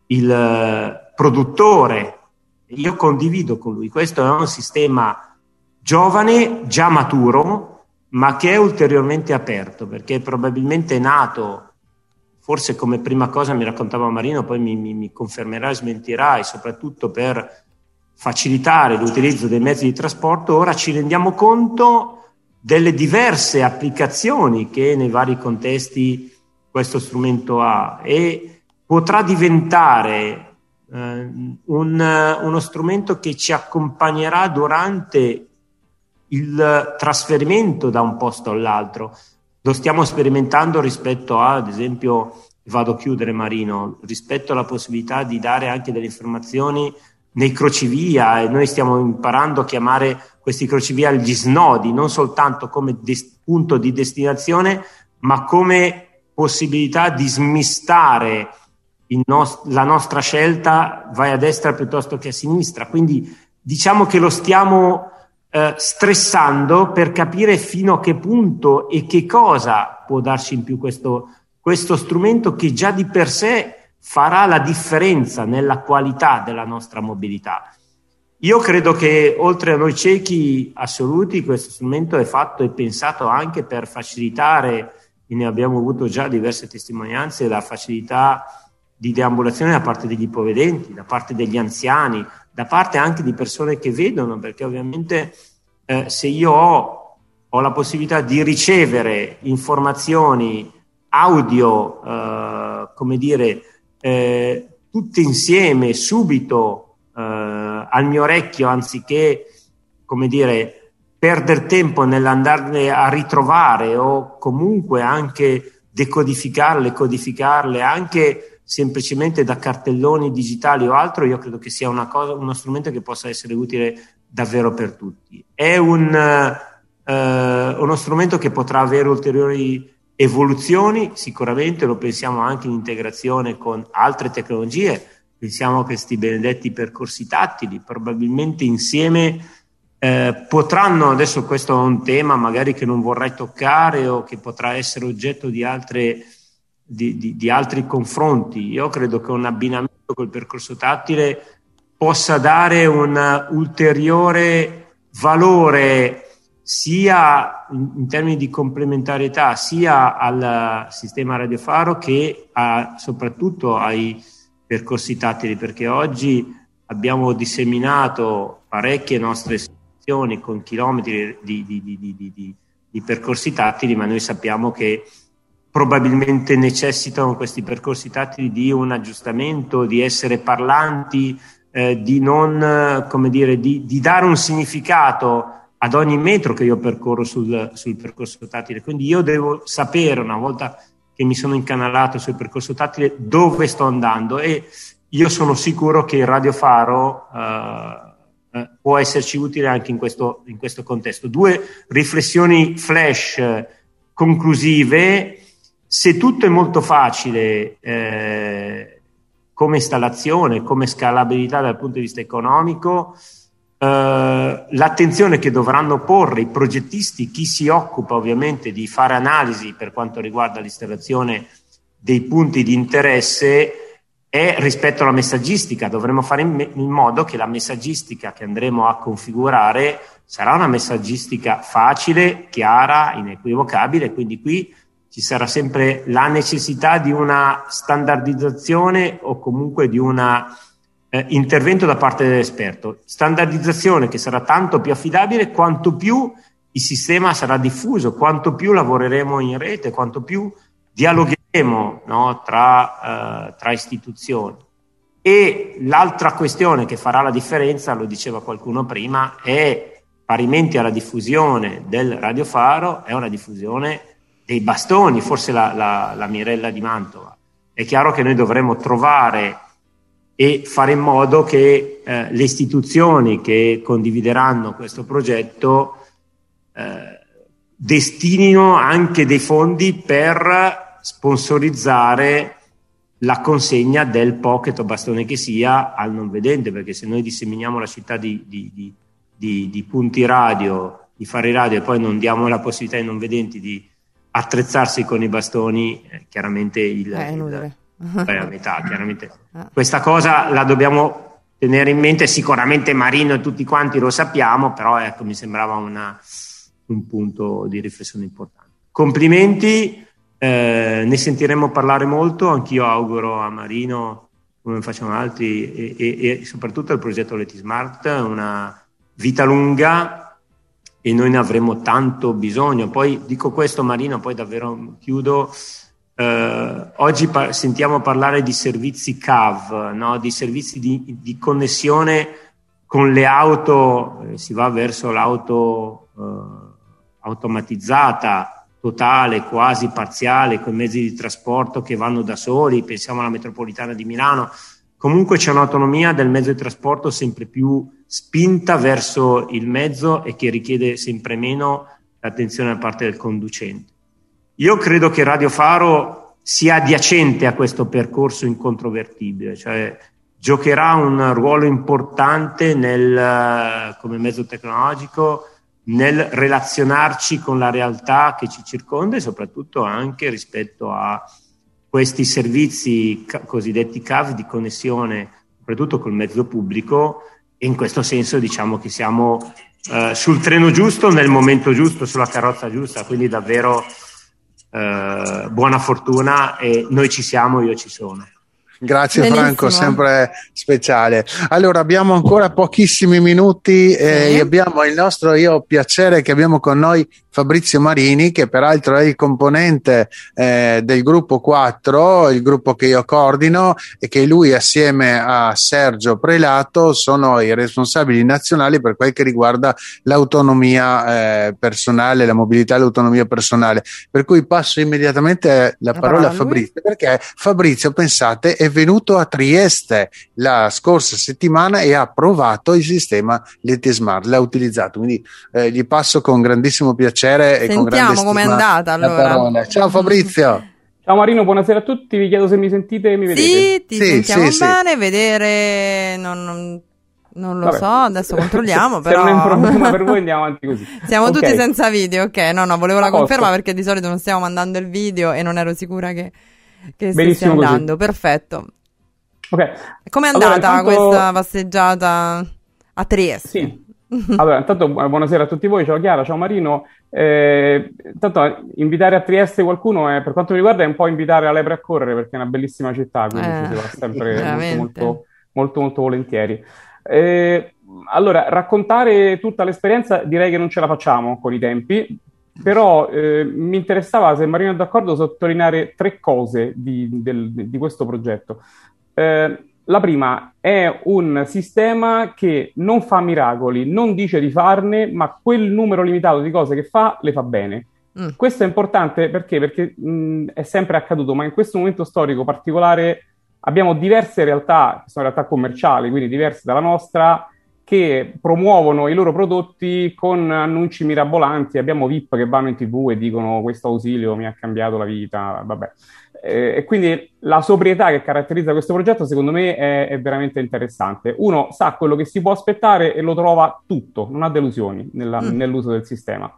Speaker 8: il produttore, io condivido con lui, questo è un sistema giovane, già maturo, ma che è ulteriormente aperto, perché probabilmente è nato, forse come prima cosa mi raccontava Marino, poi mi, mi, mi confermerà e smentirà, e soprattutto per facilitare l'utilizzo dei mezzi di trasporto. Ora ci rendiamo conto delle diverse applicazioni che nei vari contesti questo strumento ha, e potrà diventare eh, un, uno strumento che ci accompagnerà durante il trasferimento da un posto all'altro. Lo stiamo sperimentando rispetto a, ad esempio, vado a chiudere Marino, rispetto alla possibilità di dare anche delle informazioni nei crocevia, e noi stiamo imparando a chiamare questi crocevia gli snodi, non soltanto come des- punto di destinazione, ma come possibilità di smistare il nos- la nostra scelta, vai a destra piuttosto che a sinistra. Quindi diciamo che lo stiamo eh, stressando per capire fino a che punto e che cosa può darci in più questo, questo strumento, che già di per sé farà la differenza nella qualità della nostra mobilità. Io credo che oltre a noi ciechi assoluti, questo strumento è fatto e pensato anche per facilitare, e ne abbiamo avuto già diverse testimonianze, la facilità di deambulazione da parte degli ipovedenti, da parte degli anziani, da parte anche di persone che vedono, perché ovviamente eh, se io ho, ho la possibilità di ricevere informazioni audio, eh, come dire, eh, tutte insieme, subito, eh, al mio orecchio, anziché, come dire, perdere tempo nell'andarle a ritrovare, o comunque anche decodificarle, codificarle, anche semplicemente da cartelloni digitali o altro, io credo che sia una cosa, uno strumento che possa essere utile davvero per tutti. È un, eh, uno strumento che potrà avere ulteriori evoluzioni, sicuramente, lo pensiamo anche in integrazione con altre tecnologie, pensiamo a questi benedetti percorsi tattili, probabilmente insieme eh, potranno, adesso questo è un tema magari che non vorrei toccare o che potrà essere oggetto di altre Di, di, di altri confronti. Io credo che un abbinamento col percorso tattile possa dare un ulteriore valore sia in, in termini di complementarietà sia al sistema radiofaro che a, soprattutto ai percorsi tattili, perché oggi abbiamo disseminato parecchie nostre sezioni con chilometri di, di, di, di, di, di percorsi tattili, ma noi sappiamo che probabilmente necessitano questi percorsi tattili di un aggiustamento, di essere parlanti, eh, di non, come dire, di, di dare un significato ad ogni metro che io percorro sul, sul percorso tattile. Quindi io devo sapere, una volta che mi sono incanalato sul percorso tattile, dove sto andando, e io sono sicuro che il radiofaro eh, eh, può esserci utile anche in questo, in questo contesto. Due riflessioni flash eh, conclusive. Se tutto è molto facile eh, come installazione, come scalabilità dal punto di vista economico, eh, l'attenzione che dovranno porre i progettisti, chi si occupa ovviamente di fare analisi per quanto riguarda l'installazione dei punti di interesse, è rispetto alla messaggistica. Dovremo fare in, me- in modo che la messaggistica che andremo a configurare sarà una messaggistica facile, chiara, inequivocabile, quindi qui ci sarà sempre la necessità di una standardizzazione o comunque di una eh, intervento da parte dell'esperto. Standardizzazione che sarà tanto più affidabile quanto più il sistema sarà diffuso, quanto più lavoreremo in rete, quanto più dialogheremo, no, tra, eh, tra istituzioni. E l'altra questione che farà la differenza, lo diceva qualcuno prima, è parimenti alla diffusione del Radio Faro, è una diffusione dei bastoni, forse la, la, la Mirella di Mantova. È chiaro che noi dovremo trovare e fare in modo che eh, le istituzioni che condivideranno questo progetto eh, destinino anche dei fondi per sponsorizzare la consegna del pocket o bastone che sia al non vedente, perché se noi disseminiamo la città di, di, di, di, di punti radio, di fare radio, e poi non diamo la possibilità ai non vedenti di attrezzarsi con i bastoni, eh, chiaramente il,
Speaker 2: è inutile.
Speaker 8: il, è a metà, chiaramente. Questa cosa la dobbiamo tenere in mente, sicuramente Marino e tutti quanti lo sappiamo, però ecco, mi sembrava una, un punto di riflessione importante. Complimenti. Eh, ne sentiremo parlare molto, anch'io auguro a Marino, come facciano altri, e, e, e soprattutto al progetto Letismart una vita lunga, e noi ne avremo tanto bisogno. Poi dico questo, Marino, poi davvero chiudo. Eh, oggi par- sentiamo parlare di servizi C A V, no? Di servizi di, di connessione con le auto, eh, si va verso l'auto eh, automatizzata, totale, quasi parziale, con mezzi di trasporto che vanno da soli, pensiamo alla metropolitana di Milano. Comunque c'è un'autonomia del mezzo di trasporto sempre più spinta verso il mezzo e che richiede sempre meno attenzione da parte del conducente. Io credo che Radio Faro sia adiacente a questo percorso incontrovertibile, cioè giocherà un ruolo importante nel, come mezzo tecnologico, nel relazionarci con la realtà che ci circonda e soprattutto anche rispetto a questi servizi ca- cosiddetti C A V di connessione, soprattutto col mezzo pubblico, e in questo senso diciamo che siamo eh, sul treno giusto, nel momento giusto, sulla carrozza giusta, quindi davvero eh, buona fortuna, e noi ci siamo, io ci sono.
Speaker 3: Grazie. Benissimo. Franco, sempre speciale. Allora, abbiamo ancora pochissimi minuti, e sì. abbiamo il nostro, io ho piacere che abbiamo con noi Fabrizio Marini, che peraltro è il componente eh, del gruppo quattro, il gruppo che io coordino, e che lui assieme a Sergio Prelato sono i responsabili nazionali per quel che riguarda l'autonomia eh, personale, la mobilità e l'autonomia personale. Per cui passo immediatamente la, la parola a Fabrizio, perché Fabrizio, pensate, è venuto a Trieste la scorsa settimana e ha provato il sistema Letismart, l'ha utilizzato, quindi eh, gli passo con grandissimo piacere.
Speaker 2: Sentiamo com'è andata allora.
Speaker 3: Ciao Fabrizio.
Speaker 9: Ciao Marino, buonasera a tutti, vi chiedo se mi sentite e mi vedete.
Speaker 2: Sì, ti
Speaker 3: sì,
Speaker 2: sentiamo
Speaker 3: sì,
Speaker 2: bene,
Speaker 3: sì.
Speaker 2: vedere non, non, non lo
Speaker 9: Vabbè.
Speaker 2: so, adesso controlliamo.
Speaker 9: Se
Speaker 2: però
Speaker 9: non è un problema per voi andiamo avanti così.
Speaker 2: Siamo
Speaker 9: Okay.
Speaker 2: tutti senza video, ok, no no, volevo la
Speaker 9: A posto.
Speaker 2: conferma perché di solito non stiamo mandando il video e non ero sicura che, che stessi
Speaker 9: Benissimo così.
Speaker 2: andando, perfetto.
Speaker 9: Ok.
Speaker 2: Com'è
Speaker 9: Allora,
Speaker 2: andata
Speaker 9: intanto-
Speaker 2: questa passeggiata a Trieste?
Speaker 9: Sì. Allora, intanto bu- buonasera a tutti voi, ciao Chiara, ciao Marino. Eh, intanto invitare a Trieste qualcuno è, per quanto mi riguarda, è un po' invitare a Lepre a correre, perché è una bellissima città, quindi
Speaker 2: Eh,
Speaker 9: ci si va sempre molto,
Speaker 2: veramente.
Speaker 9: molto, molto, molto volentieri. Eh, allora, raccontare tutta l'esperienza direi che non ce la facciamo con i tempi, però eh, mi interessava, se Marino è d'accordo, sottolineare tre cose di, del- di questo progetto. Eh, La prima è un sistema che non fa miracoli, non dice di farne, ma quel numero limitato di cose che fa, le fa bene.
Speaker 2: Mm.
Speaker 9: Questo è importante perché? Perché mh, è sempre accaduto, ma in questo momento storico particolare abbiamo diverse realtà, che sono realtà commerciali, quindi diverse dalla nostra, che promuovono i loro prodotti con annunci mirabolanti. Abbiamo V I P che vanno in tivù e dicono questo ausilio mi ha cambiato la vita, vabbè. Eh, e quindi la sobrietà che caratterizza questo progetto secondo me è, è veramente interessante. Uno sa quello che si può aspettare e lo trova tutto, non ha delusioni nella,
Speaker 2: Mm.
Speaker 9: nell'uso del sistema.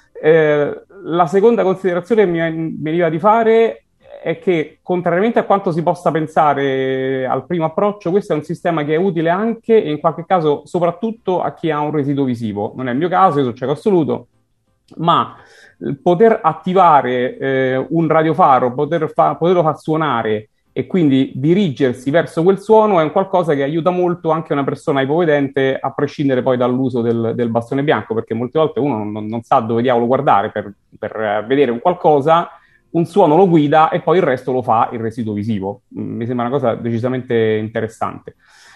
Speaker 9: Eh, la seconda considerazione che mi mi veniva di fare è che, contrariamente a quanto si possa pensare al primo approccio, questo è un sistema che è utile anche e in qualche caso soprattutto a chi ha un residuo visivo. Non è il mio caso, io sono cieco assoluto, ma poter attivare eh, un radiofaro, poter fa- poterlo far suonare e quindi dirigersi verso quel suono è un qualcosa che aiuta molto anche una persona ipovedente, a prescindere poi dall'uso del, del bastone bianco, perché molte volte uno non, non sa dove diavolo guardare per, per vedere un qualcosa, un suono lo guida e poi il resto lo fa il residuo visivo. Mi sembra una cosa decisamente interessante.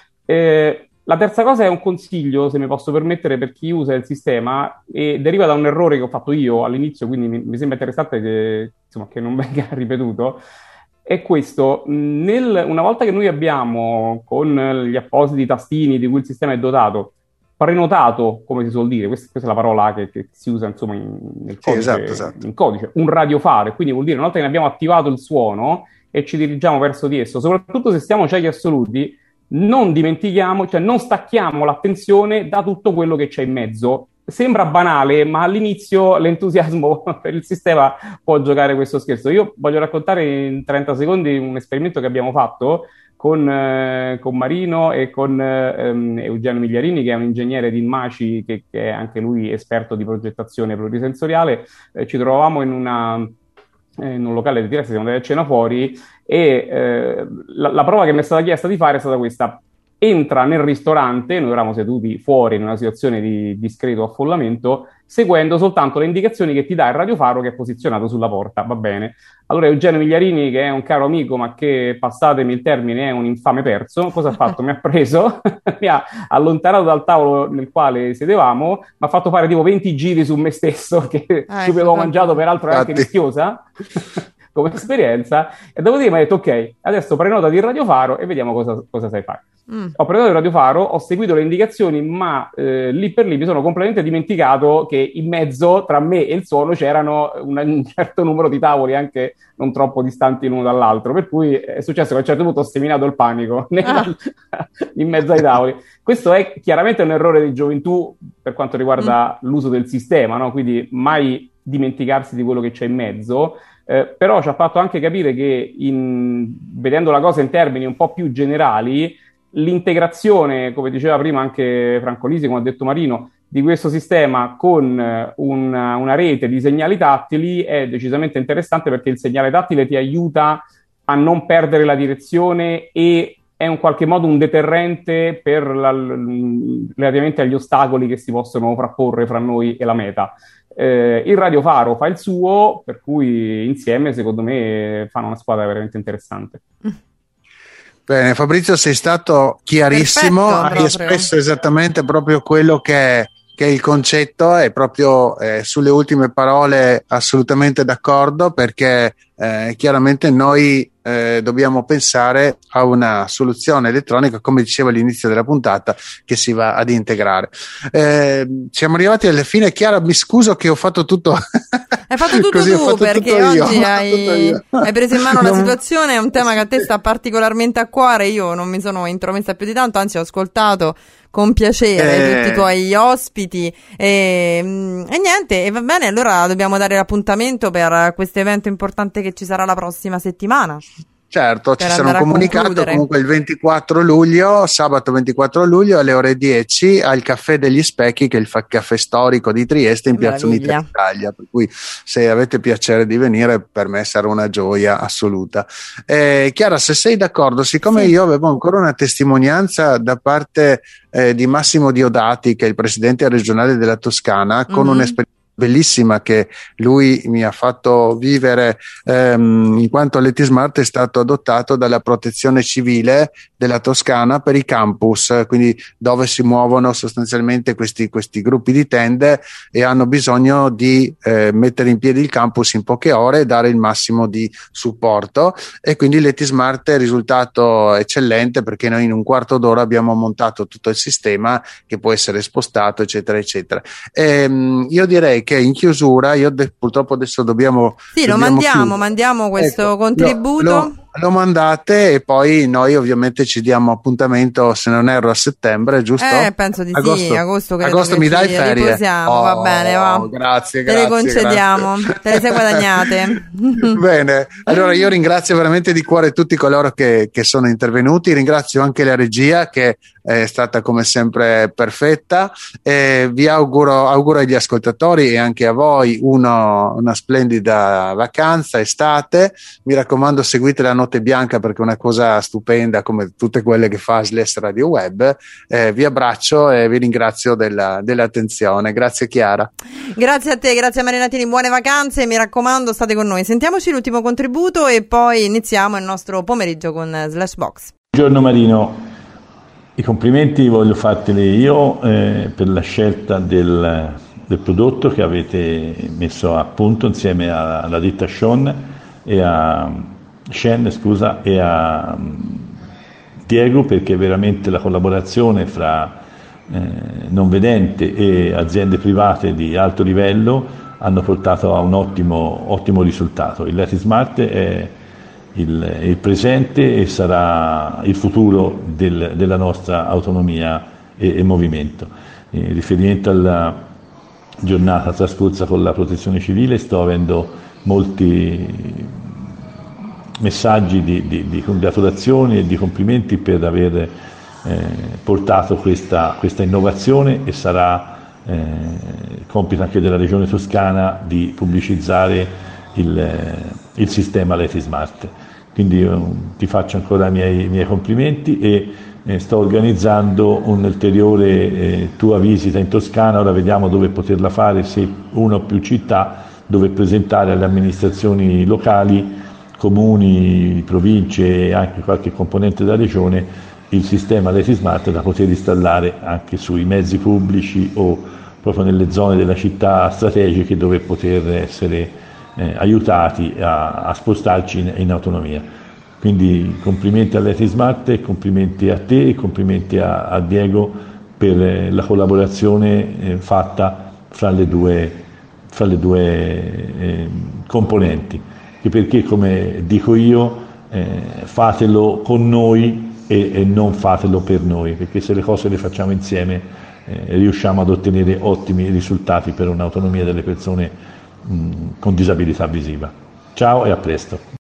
Speaker 9: Eh, la terza cosa è un consiglio, se mi posso permettere, per chi usa il sistema, e deriva da un errore che ho fatto io all'inizio, quindi mi, mi sembra interessante che, insomma, che non venga ripetuto. È questo: nel, una volta che noi abbiamo, con gli appositi tastini di cui il sistema è dotato, prenotato, come si suol dire, questa, questa è la parola che, che si usa insomma in, nel codice,
Speaker 3: sì, esatto, esatto.
Speaker 9: in codice, un radiofaro, quindi vuol dire una volta che ne abbiamo attivato il suono e ci dirigiamo verso di esso, soprattutto se siamo ciechi assoluti, non dimentichiamo, cioè non stacchiamo l'attenzione da tutto quello che c'è in mezzo. Sembra banale, ma all'inizio l'entusiasmo per il sistema può giocare questo scherzo. Io voglio raccontare in trenta secondi un esperimento che abbiamo fatto con, eh, con Marino e con ehm, Eugenio Migliarini, che è un ingegnere di Inmaci, che, che è anche lui esperto di progettazione plurisensoriale. Eh, ci trovavamo in, una, eh, in un locale di Trieste, siamo andati a cena fuori, e eh, la, la prova che mi è stata chiesta di fare è stata questa. Entra nel ristorante, noi eravamo seduti fuori in una situazione di discreto affollamento, seguendo soltanto le indicazioni che ti dà il radiofaro che è posizionato sulla porta, va bene? Allora Eugenio Migliarini, che è un caro amico, ma che, passatemi il termine, è un infame perso, cosa ha fatto? Mi ha preso, mi ha allontanato dal tavolo nel quale sedevamo, mi ha fatto fare tipo venti giri su me stesso, che
Speaker 2: ah,
Speaker 9: ci avevo mangiato peraltro è anche rischiosa, come esperienza, e dopodiché mi ha detto: ok, adesso prenotati il radiofaro e vediamo cosa, cosa sai fare. Mm. Ho prenotato il radiofaro, ho seguito le indicazioni, ma eh, lì per lì mi sono completamente dimenticato che in mezzo tra me e il suono c'erano un, un certo numero di tavoli, anche non troppo distanti l'uno dall'altro, per cui è successo che a un certo punto ho seminato il panico nella, ah. in mezzo ai tavoli. Questo è chiaramente un errore di gioventù per quanto riguarda mm. l'uso del sistema, no? Quindi mai dimenticarsi di quello che c'è in mezzo. Eh, però ci ha fatto anche capire che, in, vedendo la cosa in termini un po' più generali, l'integrazione, come diceva prima anche Franco Lisi, come ha detto Marino, di questo sistema con una, una rete di segnali tattili è decisamente interessante, perché il segnale tattile ti aiuta a non perdere la direzione e è in qualche modo un deterrente per la, relativamente agli ostacoli che si possono frapporre fra noi e la meta. Eh, il radiofaro fa il suo, per cui insieme secondo me fanno una squadra veramente interessante.
Speaker 3: Bene, Fabrizio, sei stato chiarissimo,
Speaker 2: perfetto,
Speaker 3: hai espresso esattamente proprio quello che è, che è il concetto, e proprio eh, sulle ultime parole assolutamente d'accordo, perché eh, chiaramente noi eh, dobbiamo pensare a una soluzione elettronica, come dicevo all'inizio della puntata, che si va ad integrare. Eh, siamo arrivati alla fine. Chiara, mi scuso che ho fatto tutto.
Speaker 2: Hai fatto tutto
Speaker 3: Così,
Speaker 2: tu,
Speaker 3: fatto
Speaker 2: perché
Speaker 3: tutto
Speaker 2: oggi
Speaker 3: io,
Speaker 2: hai, hai preso in mano
Speaker 3: non...
Speaker 2: la situazione, è un tema che a te sta particolarmente a cuore. Io non mi sono intromessa più di tanto, anzi ho ascoltato con piacere eh... tutti i tuoi ospiti e, e niente, e va bene, allora dobbiamo dare l'appuntamento per questo evento importante che ci sarà la prossima settimana.
Speaker 3: Certo, ci sarà un comunicato comunque il ventiquattro luglio, sabato ventiquattro luglio alle ore dieci al Caffè degli Specchi, che è il fa- caffè storico di Trieste in Piazza Unita d'Italia, per cui se avete piacere di venire, per me sarà una gioia assoluta. Eh, Chiara, se sei d'accordo, siccome sì. io avevo ancora una testimonianza da parte eh, di Massimo Diodati, che è il presidente regionale della Toscana, con mm-hmm. un'esperienza bellissima che lui mi ha fatto vivere, ehm, in quanto Letismart è stato adottato dalla Protezione Civile della Toscana per i campus, quindi dove si muovono sostanzialmente questi, questi gruppi di tende e hanno bisogno di eh, mettere in piedi il campus in poche ore e dare il massimo di supporto, e quindi Letismart è risultato eccellente, perché noi in un quarto d'ora abbiamo montato tutto il sistema che può essere spostato eccetera eccetera. E, io direi che in chiusura, io de- purtroppo adesso dobbiamo
Speaker 2: sì
Speaker 3: dobbiamo
Speaker 2: lo mandiamo
Speaker 3: chiudere.
Speaker 2: mandiamo questo
Speaker 3: ecco,
Speaker 2: contributo
Speaker 3: lo, lo, lo mandate, e poi noi ovviamente ci diamo appuntamento, se non erro a settembre, giusto?
Speaker 2: Eh, penso di
Speaker 3: agosto.
Speaker 2: sì, agosto credo
Speaker 3: agosto
Speaker 2: che
Speaker 3: mi
Speaker 2: ci
Speaker 3: dai ferie?
Speaker 2: riposiamo,
Speaker 3: oh,
Speaker 2: va bene, va.
Speaker 3: Grazie,
Speaker 2: te
Speaker 3: grazie.
Speaker 2: le concediamo,
Speaker 3: grazie.
Speaker 2: te le sei guadagnate.
Speaker 3: Bene, allora io ringrazio veramente di cuore tutti coloro che, che sono intervenuti, ringrazio anche la regia che è stata come sempre perfetta, e vi auguro, auguro agli ascoltatori e anche a voi uno, una splendida vacanza, estate. Mi raccomando, seguite la notte bianca perché è una cosa stupenda come tutte quelle che fa Slash Radio Web. Eh, vi abbraccio e vi ringrazio della, dell'attenzione. Grazie Chiara.
Speaker 2: Grazie a te, grazie a Marinatini, buone vacanze, mi raccomando state con noi. Sentiamoci l'ultimo contributo e poi iniziamo il nostro pomeriggio con Slashbox.
Speaker 10: Buongiorno Marino, i complimenti voglio farteli io eh, per la scelta del, del prodotto che avete messo a punto insieme alla ditta Sean e a Shen, scusa, e a Diego, perché veramente la collaborazione fra eh, non vedente e aziende private di alto livello hanno portato a un ottimo, ottimo risultato. Il Letismart è il, il presente e sarà il futuro del, della nostra autonomia e, e movimento. In riferimento alla giornata trascorsa con la Protezione Civile sto avendo molti messaggi di, di, di congratulazioni e di complimenti per aver eh, portato questa, questa innovazione, e sarà eh, compito anche della Regione Toscana di pubblicizzare il, il sistema Letismart. Quindi io ti faccio ancora i miei, i miei complimenti e eh, sto organizzando un'ulteriore eh, tua visita in Toscana. Ora vediamo dove poterla fare, se una o più città, dove presentare alle amministrazioni locali, comuni, province e anche qualche componente della regione il sistema Letismart da poter installare anche sui mezzi pubblici o proprio nelle zone della città strategiche, dove poter essere eh, aiutati a, a spostarci in, in autonomia. Quindi complimenti a Letismart e complimenti a te e complimenti a, a Diego per eh, la collaborazione eh, fatta fra le due, fra le due eh, componenti. Perché, come dico io, eh, fatelo con noi e, e non fatelo per noi, perché se le cose le facciamo insieme eh, riusciamo ad ottenere ottimi risultati per un'autonomia delle persone mh, con disabilità visiva. Ciao e a presto.